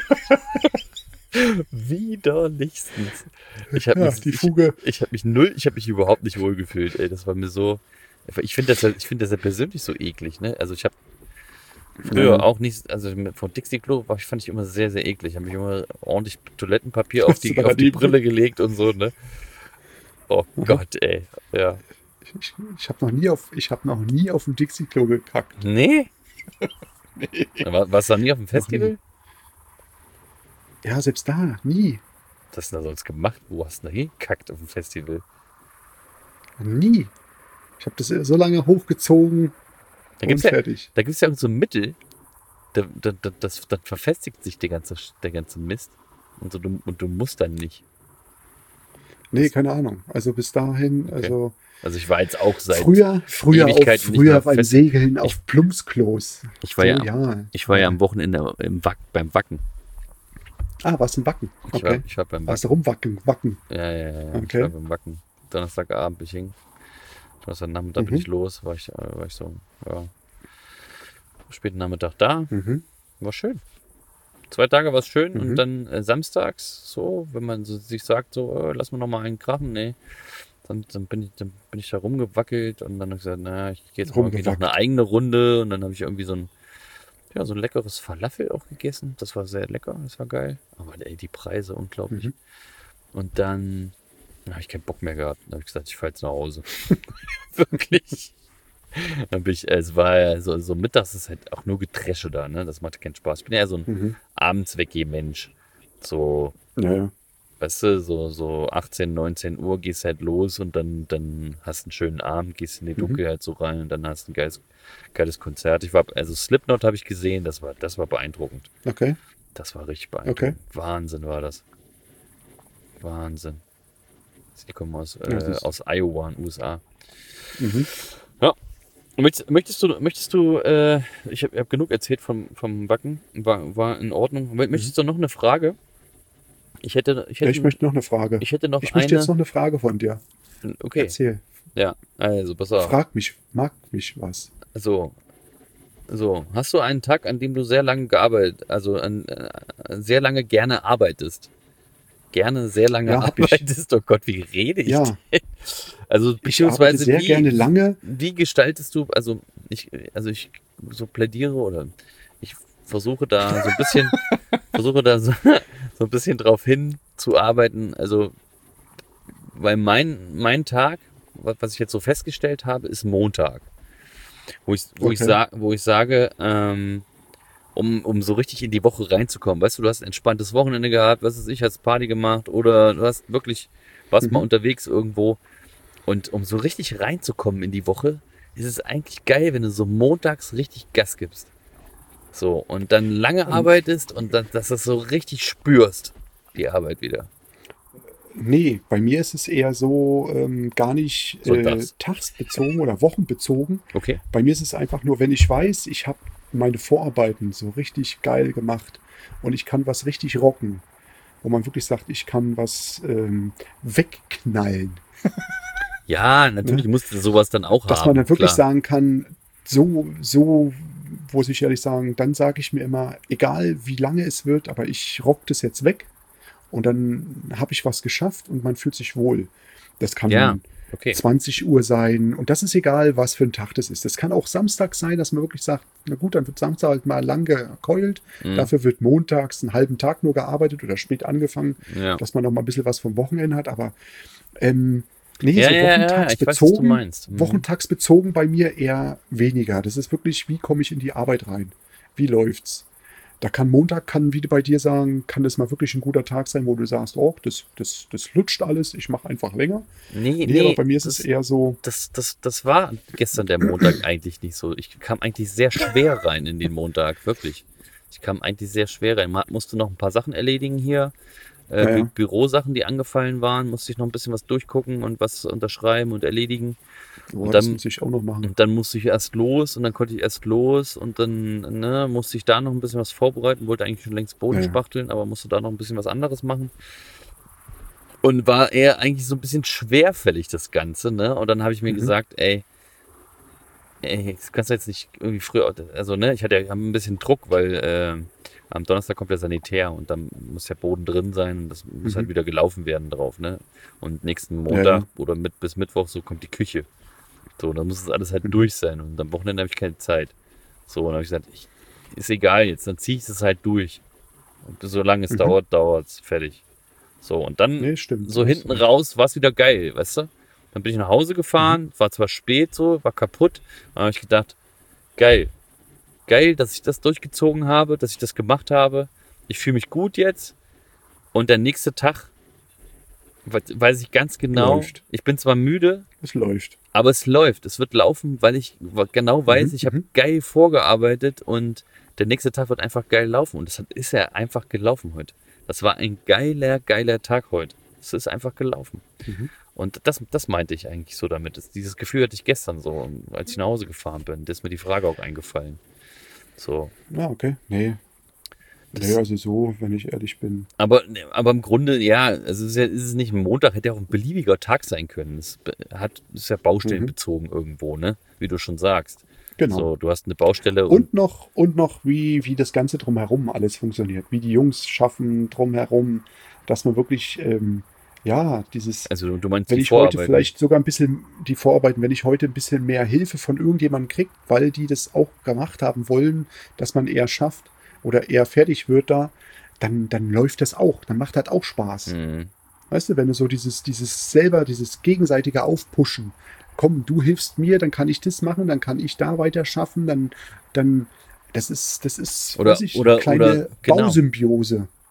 widerlichstens. Ich habe Ja, mich, die ich, Fuge. ich habe mich null, ich habe mich überhaupt nicht wohl gefühlt. Ey, das war mir so. Ich finde das, ja- ich finde das ja persönlich so eklig. Ne? Also ich habe früher Ja. auch nicht, also mit- von Dixie Klo war ich, fand ich immer sehr, sehr eklig. Ich habe mich immer ordentlich Toilettenpapier auf Hast du die, da auf die daneben? Brille gelegt und so. Ne? Oh Gott, ey. Ja. Ich, ich habe noch nie auf, ich habe noch nie auf dem Dixie-Klo gekackt. Nee? Nee. War, warst du da nie auf dem Festival? Ja, selbst da, nie. Was hast du da sonst gemacht? Wo hast du da hingekackt auf dem Festival? Nie. Ich habe das so lange hochgezogen Da und gibt's ja, fertig. da gibt's ja irgend so ein Mittel, da, da, da, das, dann verfestigt sich der ganze, der ganze Mist. Und, so, du, und du musst dann nicht. Nee, keine Ahnung. Also bis dahin, also Also ich war jetzt auch seit. früher, früher, auf, Ewigkeiten nicht mehr früher beim fest- Segeln auf Plumpsklos. Ich war so, ja, ja. ich war ja am Wochenende im Wack, beim Wacken. Ah, warst du im Wacken? Ich, war, Okay. ich war beim Warst Wacken. du rumwacken, wacken. Ja, ja, ja. Ich Okay. war beim Wacken. Donnerstagabend bin ich hin. Donnerstagnachmittag bin Mhm. ich los. War ich, äh, war ich so, ja. Späten Nachmittag da. Mhm. War schön. Zwei Tage war es schön Mhm. und dann äh, samstags so, wenn man so, sich sagt, so, äh, lass mal noch mal einen krachen, nee. Dann, dann, bin ich, dann bin ich da rumgewackelt und dann habe ich gesagt, na, ich gehe jetzt mal irgendwie noch Rumgewackelt. eine eigene Runde und dann habe ich irgendwie so ein, ja, so ein leckeres Falafel auch gegessen. Das war sehr lecker, das war geil. Aber ey, die Preise, unglaublich. Mhm. Und dann habe ich keinen Bock mehr gehabt. Dann habe ich gesagt, ich fahre jetzt nach Hause. Wirklich. Dann bin ich, es war ja so, so mittags ist halt auch nur Geträsche da, ne? Das macht keinen Spaß. Ich bin ja eher so ein Mhm. abends weggeh Mensch. So, Ja, ja. Weißt du, so, so achtzehn, neunzehn Uhr gehst halt los und dann, dann hast einen schönen Abend, gehst in die Dunkelheit so rein und dann hast ein geiles, geiles Konzert. Ich war, also Slipknot habe ich gesehen, das war, das war beeindruckend. Okay. Das war richtig beeindruckend. Okay. Wahnsinn war das. Wahnsinn. Die kommen aus, äh, Ja, das ist- aus Iowa in den U S A. Mhm. Ja. Möchtest, möchtest du, möchtest du, äh, ich habe hab genug erzählt vom, vom Backen, war, war in Ordnung. Möchtest du noch eine Frage? Ich hätte, ich Ja, hätte, ich möchte noch eine Frage. ich hätte noch Ich möchte eine. jetzt noch eine Frage von dir. Okay, Erzähl. ja, also pass auf. Frag mich, mag mich was. So, so, hast du einen Tag, an dem du sehr lange gearbeitet, also an, äh, sehr lange gerne arbeitest? Gerne sehr lange Ja, hab ich. arbeitest? Oh Gott, wie rede ich Ja, denn? Also ich arbeite beziehungsweise sehr wie, gerne lange. wie gestaltest du, also ich, also ich so plädiere oder ich versuche da so ein bisschen, versuche da so, so ein bisschen drauf hinzuarbeiten, also weil mein, mein Tag, was was ich jetzt so festgestellt habe, ist Montag. Wo ich, wo ich, Okay. sa wo ich sage, ähm, um, um so richtig in die Woche reinzukommen. Weißt du, du hast ein entspanntes Wochenende gehabt, was weiß ich, hast Party gemacht oder du hast wirklich, warst Mhm. mal unterwegs irgendwo. Und um so richtig reinzukommen in die Woche, ist es eigentlich geil, wenn du so montags richtig Gas gibst. So, und dann lange Ähm. arbeitest und dann, dass du das so richtig spürst, die Arbeit wieder. Nee, bei mir ist es eher so ähm, gar nicht äh, Sonntags. tagsbezogen oder wochenbezogen. Okay? Bei mir ist es einfach nur, wenn ich weiß, ich habe meine Vorarbeiten so richtig geil gemacht und ich kann was richtig rocken, wo man wirklich sagt, ich kann was ähm, wegknallen. Ja, natürlich musst du sowas dann auch Dass haben. man dann wirklich klar. sagen kann, so, so, muss ich ehrlich sagen, dann sage ich mir immer, egal wie lange es wird, aber ich rock das jetzt weg und dann habe ich was geschafft und man fühlt sich wohl. Das kann Ja, okay. zwanzig Uhr sein und das ist egal, was für ein Tag das ist. Das kann auch Samstag sein, dass man wirklich sagt, na gut, dann wird Samstag halt mal lang gekeult, Mhm. dafür wird montags einen halben Tag nur gearbeitet oder spät angefangen, Ja. dass man noch mal ein bisschen was vom Wochenende hat, aber ähm, nee, Ja, so ja, ja, ich weiß, was du wochentagsbezogen, meinst. Mhm. wochentagsbezogen bei mir eher weniger. Das ist wirklich, wie komme ich in die Arbeit rein? Wie läuft's? Da kann Montag, kann wie bei dir sagen, kann das mal wirklich ein guter Tag sein, wo du sagst, oh, das, das, das lutscht alles, ich mache einfach länger. Nee, Nee, aber bei mir ist das, es eher so, das, das, das war gestern der Montag eigentlich nicht so. Ich kam eigentlich sehr schwer rein in den Montag, wirklich. Ich kam eigentlich sehr schwer rein. Man musste noch ein paar Sachen erledigen hier. Äh, Ja, ja. Bü Bürosachen, die angefallen waren, musste ich noch ein bisschen was durchgucken und was unterschreiben und erledigen. oh, Und das dann- muss ich auch noch machen. Und dann musste ich erst los und dann konnte ich erst los und dann ne, musste ich da noch ein bisschen was vorbereiten, wollte eigentlich schon längst Boden Ja, ja. spachteln, aber musste da noch ein bisschen was anderes machen. Und war eher eigentlich so ein bisschen schwerfällig, das Ganze, ne? Und dann habe ich mir Mhm. gesagt, ey, ey, das kannst du jetzt nicht irgendwie früher, also ne, ich hatte ja ein bisschen Druck, weil äh, am Donnerstag kommt der Sanitär und dann muss der Boden drin sein und das muss Mhm. halt wieder gelaufen werden drauf, ne? Und nächsten Ja, Montag ja. oder mit, bis Mittwoch so kommt die Küche. So, dann muss es alles halt Mhm. durch sein und am Wochenende habe ich keine Zeit. So, und dann habe ich gesagt, ich, ist egal jetzt, dann ziehe ich das halt durch. Und solange es Mhm. dauert, dauert es, fertig. So, und dann Nee, stimmt. so Das- hinten raus war es wieder geil, weißt du? Dann bin ich nach Hause gefahren, Mhm. war zwar spät so, war kaputt, aber habe ich gedacht, geil. Geil, dass ich das durchgezogen habe, dass ich das gemacht habe. Ich fühle mich gut jetzt. Und der nächste Tag we- weiß ich ganz genau, Läuft. ich bin zwar müde, Es läuft. aber es läuft. Es wird laufen, weil ich genau weiß, Mhm, ich habe mhm. geil vorgearbeitet und der nächste Tag wird einfach geil laufen. Und das hat- ist ja einfach gelaufen heute. Das war ein geiler, geiler Tag heute. Es ist einfach gelaufen. Mhm. Und das, das meinte ich eigentlich so damit. Das, dieses Gefühl hatte ich gestern so, als ich nach Hause gefahren bin. Da ist mir die Frage auch eingefallen. So. Ja, okay. Nee. Das- Nee, also so, wenn ich ehrlich bin. Aber, aber im Grunde, ja, also es ist, ja, ist es nicht ein Montag, hätte ja auch ein beliebiger Tag sein können. Es be- hat, ist ja baustellenbezogen irgendwo, ne? Wie du schon sagst. Genau. So, du hast eine Baustelle und, Und noch, und noch wie, wie das Ganze drumherum alles funktioniert. Wie die Jungs schaffen drumherum, dass man wirklich, ähm, ja, dieses, also du meinst wenn die ich heute Vorarbeit. vielleicht sogar ein bisschen die Vorarbeiten, wenn ich heute ein bisschen mehr Hilfe von irgendjemandem kriege, weil die das auch gemacht haben wollen, dass man eher schafft oder eher fertig wird da, dann, dann läuft das auch. Dann macht das auch Spaß. Mhm. Weißt du, wenn du so dieses, dieses selber, dieses gegenseitige Aufpushen, komm, du hilfst mir, dann kann ich das machen, dann kann ich da weiter schaffen, dann, dann, das ist, das ist, Oder- weiß ich, oder- eine kleine oder- genau. Bausymbiose.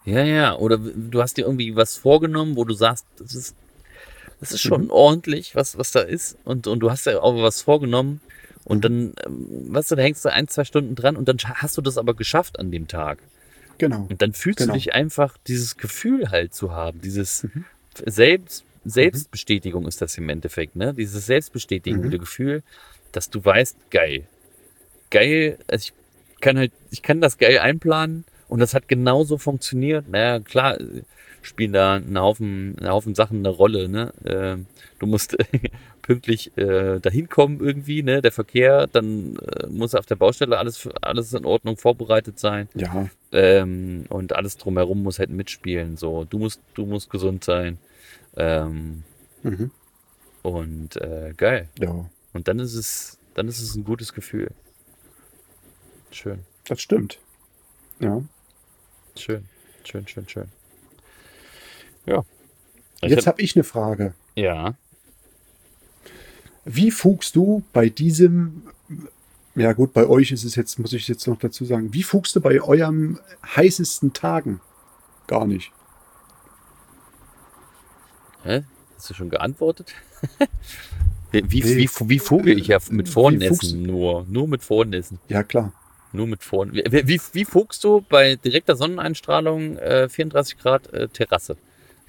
Ja, ja. Oder du hast dir irgendwie was vorgenommen, wo du sagst, das ist, das ist schon Mhm. ordentlich, was, was da ist. Und, und du hast ja auch was vorgenommen. Und Mhm. dann, ähm, weißt du, da hängst du ein, zwei Stunden dran und dann hast du das aber geschafft an dem Tag. Genau. Und dann fühlst Genau. du dich einfach, dieses Gefühl halt zu haben, dieses Mhm. Selbst, Selbstbestätigung ist das im Endeffekt, ne? Dieses selbstbestätigende Mhm. Gefühl, dass du weißt, geil. Geil, also ich kann halt, ich kann das geil einplanen und das hat genauso funktioniert. Naja, klar, äh, spielen da einen Haufen, einen Haufen Sachen eine Rolle, ne? Ähm, du musst pünktlich äh, dahin kommen irgendwie, ne? Der Verkehr, dann äh, muss auf der Baustelle alles, alles in Ordnung vorbereitet sein. Ja. Ähm, und alles drumherum muss halt mitspielen. So, du musst, du musst gesund sein. Ähm, Mhm. und äh, geil. Ja, Und dann ist es, dann ist es ein gutes Gefühl. Schön, das stimmt. Ja. schön, schön, schön, schön. Ja. Ich Jetzt hab, habe ich eine Frage. ja. Wie fugst du bei diesem, ja gut, bei euch ist es jetzt, muss ich jetzt noch dazu sagen, wie fugst du bei eurem heißesten Tagen? Gar nicht. Hä? Hast du schon geantwortet? Wie, wie, Nee. wie, wie vogel ich ja mit Wie Vornässen fuchst- nur. Nur mit Vornässen. Ja, klar. Nur mit Vornässen. Wie, wie, wie fugst du bei direkter Sonneneinstrahlung äh, vierunddreißig Grad äh, Terrasse?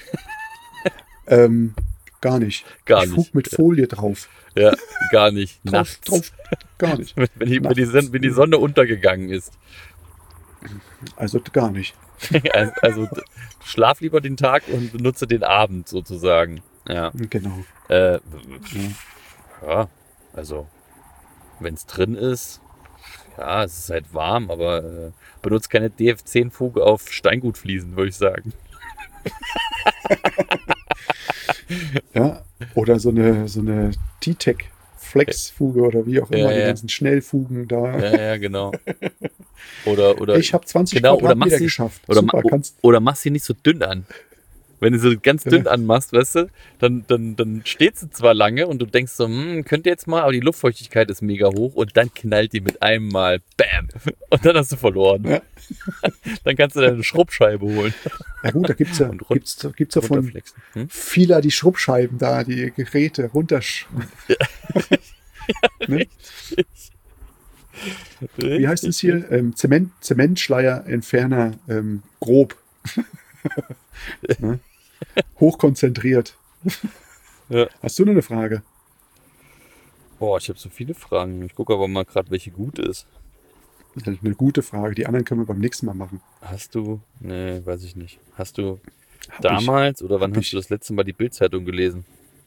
Ähm, gar nicht. Gar ich nicht. fug mit Folie drauf. Ja, gar nicht. Drauf, Nachts. drauf, gar nicht. Wenn, die, wenn, die, Nachts. Sonne- wenn die Sonne untergegangen ist. Also gar nicht. Also, also schlaf lieber den Tag und benutze den Abend sozusagen. Ja. Genau. Äh, ja, also wenn es drin ist, ja, es ist halt warm, aber äh, benutzt keine D F zehn Fuge auf Steingutfliesen, würde ich sagen. Ja. Oder so eine, so eine T-Tech Flex-Fuge oder wie auch immer, Ja, die ja. ganzen Schnellfugen da. Ja, ja, genau. Oder, oder, Ich habe zwanzig genau, oder Quadratmeter machst sie, geschafft. oder, Super, ma- kannst, oder machst sie nicht so dünn an. Wenn du sie ganz dünn Ja. anmachst, weißt du, dann, dann, dann steht sie zwar lange und du denkst so, hm, könnte jetzt mal, aber die Luftfeuchtigkeit ist mega hoch und dann knallt die mit einem Mal, bam, und dann hast du verloren. Ja. Dann kannst du deine Schrubbscheibe holen ja gut, da gibt es ja, und rund- gibt's, gibt's ja von runterflexen. Hm? vieler die Schrubbscheiben da, die Geräte runtersch... ne? Wie heißt es hier? Ähm, Zement, Zementschleierentferner ähm, grob. ne? Hochkonzentriert. Ja. Hast du noch eine Frage? Boah, ich habe so viele Fragen. Ich gucke aber mal gerade, welche gut ist. Das ist eine gute Frage. Die anderen können wir beim nächsten Mal machen. Hast du, nee, weiß ich nicht. Hast du Hab damals oder wann hab hast ich. du das letzte Mal die Bild-Zeitung gelesen?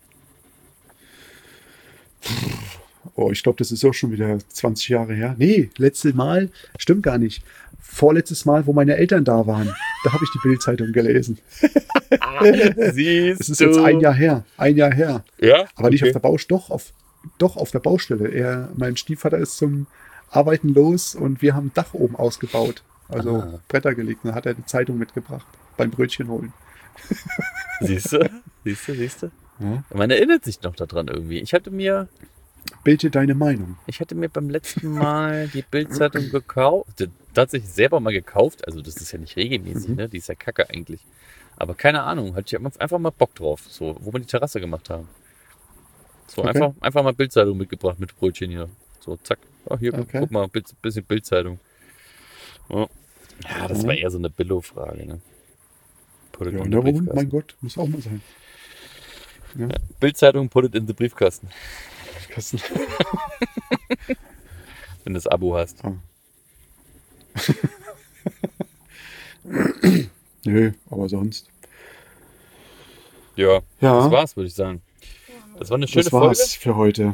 Ich, oh, ich glaube, das ist auch schon wieder zwanzig Jahre her. Nee, letztes Mal, stimmt gar nicht. Vorletztes Mal, wo meine Eltern da waren, da habe ich die Bild-Zeitung gelesen. Siehst Das ist jetzt ein Jahr her. Ein Jahr her. Ja? Aber nicht Okay. auf der Baustelle, doch auf, doch auf der Baustelle. Er, mein Stiefvater ist zum Arbeiten los und wir haben ein Dach oben ausgebaut. Also Ah. Bretter gelegt. Dann hat er die Zeitung mitgebracht beim Brötchen holen. Siehst du? Siehst du, siehst du? Ja. Man erinnert sich noch daran irgendwie. Ich hatte mir, Bild dir deine Meinung. ich hatte mir beim letzten Mal die Bild-Zeitung gekauft, tatsächlich selber mal gekauft. Also das ist ja nicht regelmäßig, Mhm. ne? Die ist ja kacke eigentlich. Aber keine Ahnung, hatte ich einfach mal Bock drauf, so, wo wir die Terrasse gemacht haben. So, Okay. einfach, einfach mal Bild-Zeitung mitgebracht mit Brötchen hier. So, zack. Oh, hier, Okay. guck mal, Bild, bisschen Bild-Zeitung. Ja. ja, das Mhm. war eher so eine Billo-Frage, ne? Put it Ja, in na, the warum? Briefkasten. Mein Gott, muss auch mal sein. Bild-Zeitung, put it in the Briefkasten, Kasten. wenn du das Abo hast. Nö, aber sonst. Ja, Ja. das war's, würde ich sagen. Das war eine schöne Das war's für heute.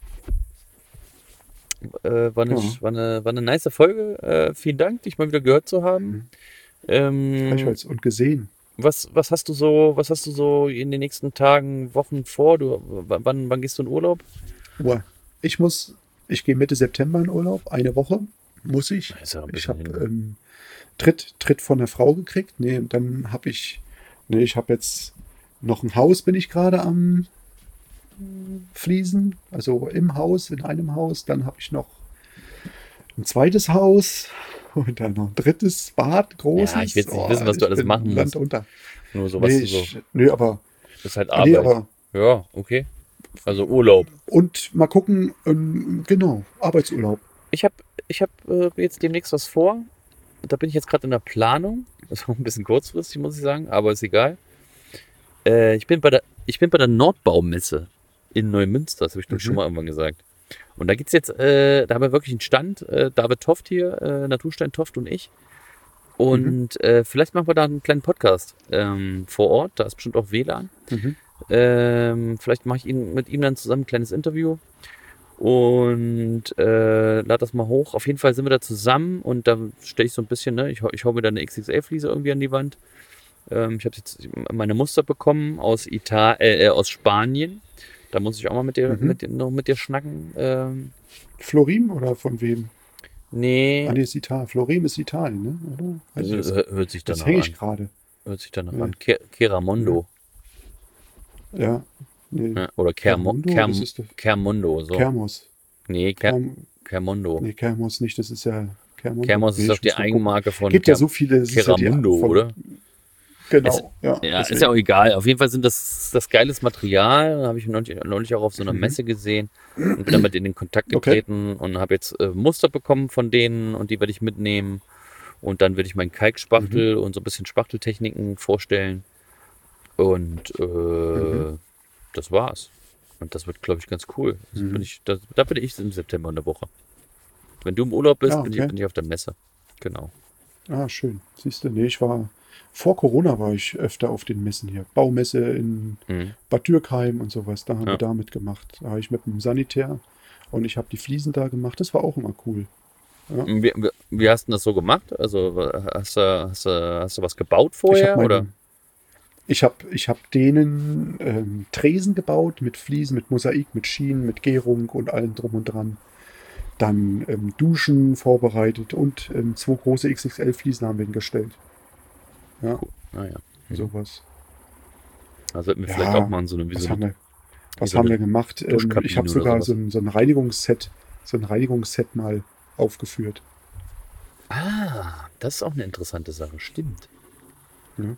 Folge. Äh, war, eine, Ja. war, eine, war eine nice Folge. Äh, vielen Dank, dich mal wieder gehört zu haben. Mhm. Ähm, Gleichfalls und gesehen. was, was hast du so, was hast du so in den nächsten Tagen, Wochen vor? Du, w- wann, wann gehst du in Urlaub? Boah, ich muss, ich gehe Mitte September in Urlaub, eine Woche muss ich. Ist ja ein Ich bisschen habe hin. ähm, Tritt, Tritt von der Frau gekriegt. Nee, und dann habe ich, nee, ich habe jetzt noch ein Haus, bin ich gerade am Fließen, also im Haus, in einem Haus. Dann habe ich noch ein zweites Haus Und dann noch ein drittes Bad, großes. Ja, ich will jetzt nicht wissen, was du ich alles bin machen Land musst. unter. Nur sowas Nee, so. ich, nee, aber, Das ist halt nee, Arbeit. aber Ja, okay. Also Urlaub. und mal gucken, ähm, genau, Arbeitsurlaub. Ich habe ich hab, äh, jetzt demnächst was vor. Da bin ich jetzt gerade in der Planung. Das ist auch ein bisschen kurzfristig, muss ich sagen, aber ist egal. Äh, ich, bin bei der, ich bin bei der Nordbaumesse in Neumünster, das habe ich glaube ich schon Mhm. mal irgendwann gesagt. Und da gibt's jetzt, äh, da haben wir wirklich einen Stand, äh, David Toft hier, äh, Naturstein Toft und ich. Und äh, vielleicht machen wir da einen kleinen Podcast ähm, vor Ort, da ist bestimmt auch W L A N. Mhm. Ähm, vielleicht mache ich ihn, mit ihm dann zusammen ein kleines Interview und äh, lade das mal hoch. Auf jeden Fall sind wir da zusammen und da stelle ich so ein bisschen, ne, ich, hau- ich hau mir da eine X X L-Fliese irgendwie an die Wand. Ähm, ich habe jetzt meine Muster bekommen aus Ital äh, äh, aus Spanien. Da muss ich auch mal mit dir, Mhm. mit dir noch mit dir schnacken. Ähm, Florim oder von wem? nee, Ah, nee, ist Italien. Florim ist Italien, ne? Oder? Weiß ich jetzt. hör- hört sich Das danach hänge an. ich gerade. Hört sich danach Ja. an. Ke- Keramondo. Ja. Nee. Ja, oder Kermo, Kermundo, Kerm, das ist der Kermundo. So. Kermos. nee, Ker, Kerm, Kermondo. nee, Kermos nicht, das ist ja Kermundo. Kermos Nee, ist doch ich die muss mal gucken. Eigenmarke von Gibt ja Ker- so viele. es ist ja die- Keramundo, von- oder? Genau, ja. Ja, ist deswegen. ja auch egal. Auf jeden Fall sind das das geiles Material. Habe ich neulich, neulich auch auf so einer Mhm. Messe gesehen und bin damit in den Kontakt Okay. getreten und habe jetzt äh, Muster bekommen von denen und die werde ich mitnehmen. Und dann werde ich meinen Kalkspachtel Mhm. und so ein bisschen Spachteltechniken vorstellen. Und äh, Mhm. das war's. Und das wird, glaube ich, ganz cool. Also Mhm. bin ich, da, da bin ich im September in der Woche. Wenn du im Urlaub bist, Ja, bin, ich, okay. bin ich auf der Messe. Genau. Ah, schön. Siehst du, nee, ich war vor Corona war ich öfter auf den Messen hier. Baumesse in Mhm. Bad Dürkheim und sowas. Da haben Ja. wir da mitgemacht. Da habe ich mit dem Sanitär und ich habe die Fliesen da gemacht. Das war auch immer cool. Wie, wie, wie hast du das so gemacht? Also hast du, hast du, hast du was gebaut vorher? ich habe oder? ich hab, ich hab denen ähm, Tresen gebaut mit Fliesen, mit Mosaik, mit Schienen, mit Gärung und allem drum und dran. Dann ähm, Duschen vorbereitet und ähm, zwei große X X L-Fliesen haben wir hingestellt. Ja, Naja. sowas. Also sollten wir Ja, vielleicht auch mal so eine wie Was so haben eine, wir, was so haben eine wir gemacht? Ähm, Duschkabine ich habe oder sogar sowas. so ein, so ein Reinigungsset, so ein Reinigungsset mal aufgeführt. Ah, das ist auch eine interessante Sache. Stimmt. Ja.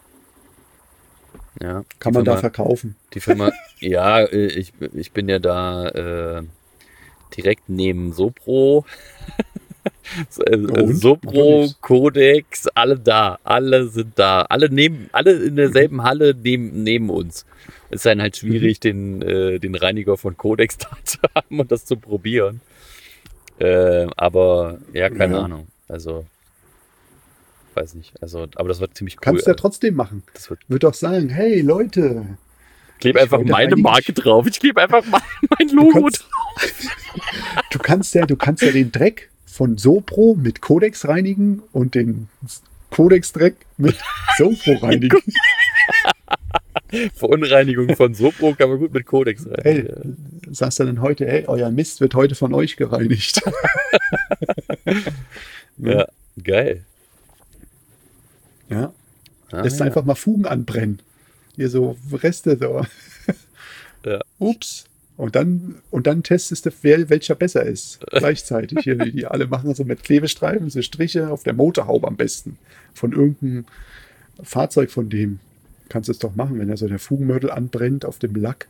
Ja. Kann die man da Firma, verkaufen. die Firma, ja, äh, ich, ich bin ja da äh, direkt neben Sopro. So, äh, Und? Macht Sopro, doch nichts. Codex, alle da, alle sind da, alle neben, alle in derselben Halle neben, neben uns. Es ist dann halt schwierig, den, äh, den Reiniger von Codex da zu haben und das zu probieren. Äh, aber ja, keine Ja. Ahnung. Also weiß nicht. Also, aber das wird ziemlich cool. Kannst du ja trotzdem machen. das wird, Wird doch sagen, hey Leute, ich klebe ich einfach wollte meine reinige- Marke drauf. Ich klebe einfach mein, mein Logo kannst- drauf. du kannst ja, du kannst ja den Dreck von Sopro mit Codex reinigen und den Codex-Dreck mit Sopro reinigen. Verunreinigung von Sopro kann man gut mit Codex rein. Hey, sagst du dann heute, hey, euer Mist wird heute von euch gereinigt. Ja, geil. Ja. Ah, Lässt ja. einfach mal Fugen anbrennen. Hier so Reste so. Ja. Ups. Und dann, und dann testest du, wer, welcher besser ist. Gleichzeitig. Hier, die alle machen so mit Klebestreifen, so Striche auf der Motorhaube am besten. Von irgendeinem Fahrzeug von dem. Kannst du es doch machen, wenn da so der Fugenmörtel anbrennt auf dem Lack.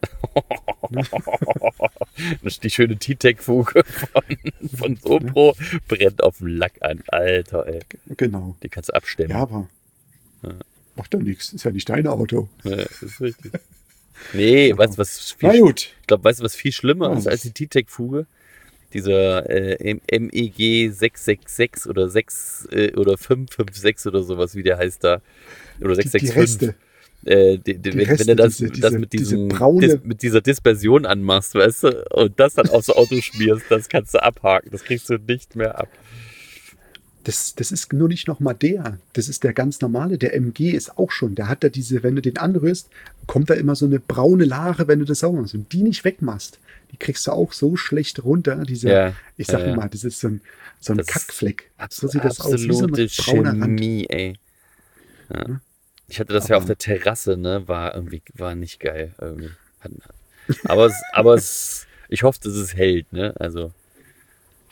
Das ist die schöne T-Tech-Fuge von, von Sopro brennt auf dem Lack an. Alter, ey. Genau. Die kannst du abstemmen. Ja, aber macht doch nichts. Ist ja nicht dein Auto. Ja, das ist richtig. Nee, weißt du, was viel, Na gut. ich glaube, weißt du, was viel schlimmer Ja. ist als die T-Tech-Fuge? Dieser äh, M E G sechs sechs sechs oder sechs äh, oder fünf fünf sechs oder sowas, wie der heißt da. Oder Die, sechs die sechs fünf. Reste. Äh, die, die, Die wenn, Reste, wenn du das, diese- das diese- mit, diese diesem, braune- dis, mit dieser Dispersion anmachst, weißt du, und das dann aufs Auto schmierst, das kannst du abhaken. Das kriegst du nicht mehr ab. Das, das ist nur nicht nochmal der. Das ist der ganz normale. Der M G ist auch schon. Der hat da diese, wenn du den anrührst, kommt da immer so eine braune Lache, wenn du das sauber machst. Und die nicht wegmachst, die kriegst du auch so schlecht runter. Diese, Ja, ich sag ja, ja. immer, das ist so ein, so ein Das ist Kackfleck. Abs So sieht das aus. Wie so ein absolute brauner Rand. Chemie, ey. Ja. Ja. Ich hatte das ja auf Aber- der Terrasse, ne? War irgendwie, war nicht geil. Irgendwie. Hat- Aber es, aber es, ich hoffe, dass es hält, ne? Also,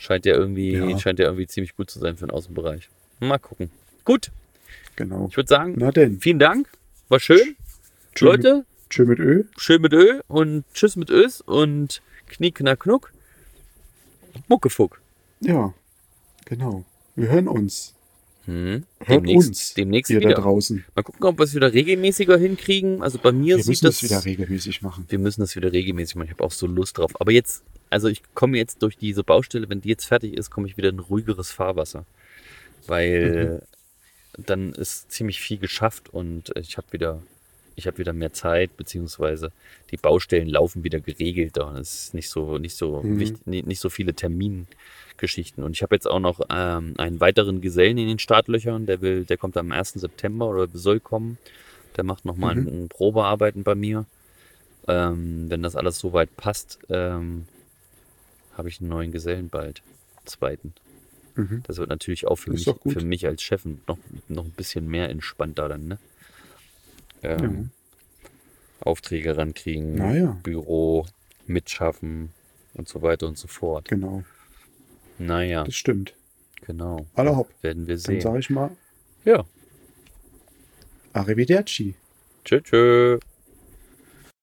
Scheint ja irgendwie, Ja. scheint ja irgendwie ziemlich gut zu sein für den Außenbereich. Mal gucken. Gut, Genau. ich würde sagen, Na denn. vielen Dank. War schön. Tschö Leute, Mit, tschö mit Ö. schön mit Ö und tschüss mit Ös und Knick, Knack, Knuck. Muckefuck. Ja, genau. Wir hören uns. Hm. Hört Demnächst, uns, demnächst ihr wieder. da draußen. Mal gucken, ob wir es wieder regelmäßiger hinkriegen. Also bei mir Wir sieht müssen das... es wieder regelmäßig machen. Wir müssen das wieder regelmäßig machen. Ich habe auch so Lust drauf. Aber jetzt, also ich komme jetzt durch diese Baustelle, wenn die jetzt fertig ist, komme ich wieder in ruhigeres Fahrwasser. Weil mhm. dann ist ziemlich viel geschafft und ich habe wieder, ich habe wieder mehr Zeit, beziehungsweise die Baustellen laufen wieder geregelter. Und es ist nicht so, nicht so Mhm. wichtig, nicht, nicht so viele Termingeschichten. Und ich habe jetzt auch noch ähm, einen weiteren Gesellen in den Startlöchern, der will, der kommt am ersten September oder soll kommen. Der macht nochmal Mhm. ein, ein Probearbeiten bei mir. Ähm, wenn das alles soweit passt, ähm, habe ich einen neuen Gesellen bald. Einen zweiten. Mhm. Das wird natürlich auch für, Ist mich, doch gut. für mich als Chef noch, noch ein bisschen mehr entspannter dann, ne? Ähm, Aufträge rankriegen, Naja. Büro mitschaffen und so weiter und so fort. Genau, Naja, das stimmt. genau. Alle hopp. Werden wir Dann sehen. sage ich mal Ja. Arrivederci. Tschö, tschö.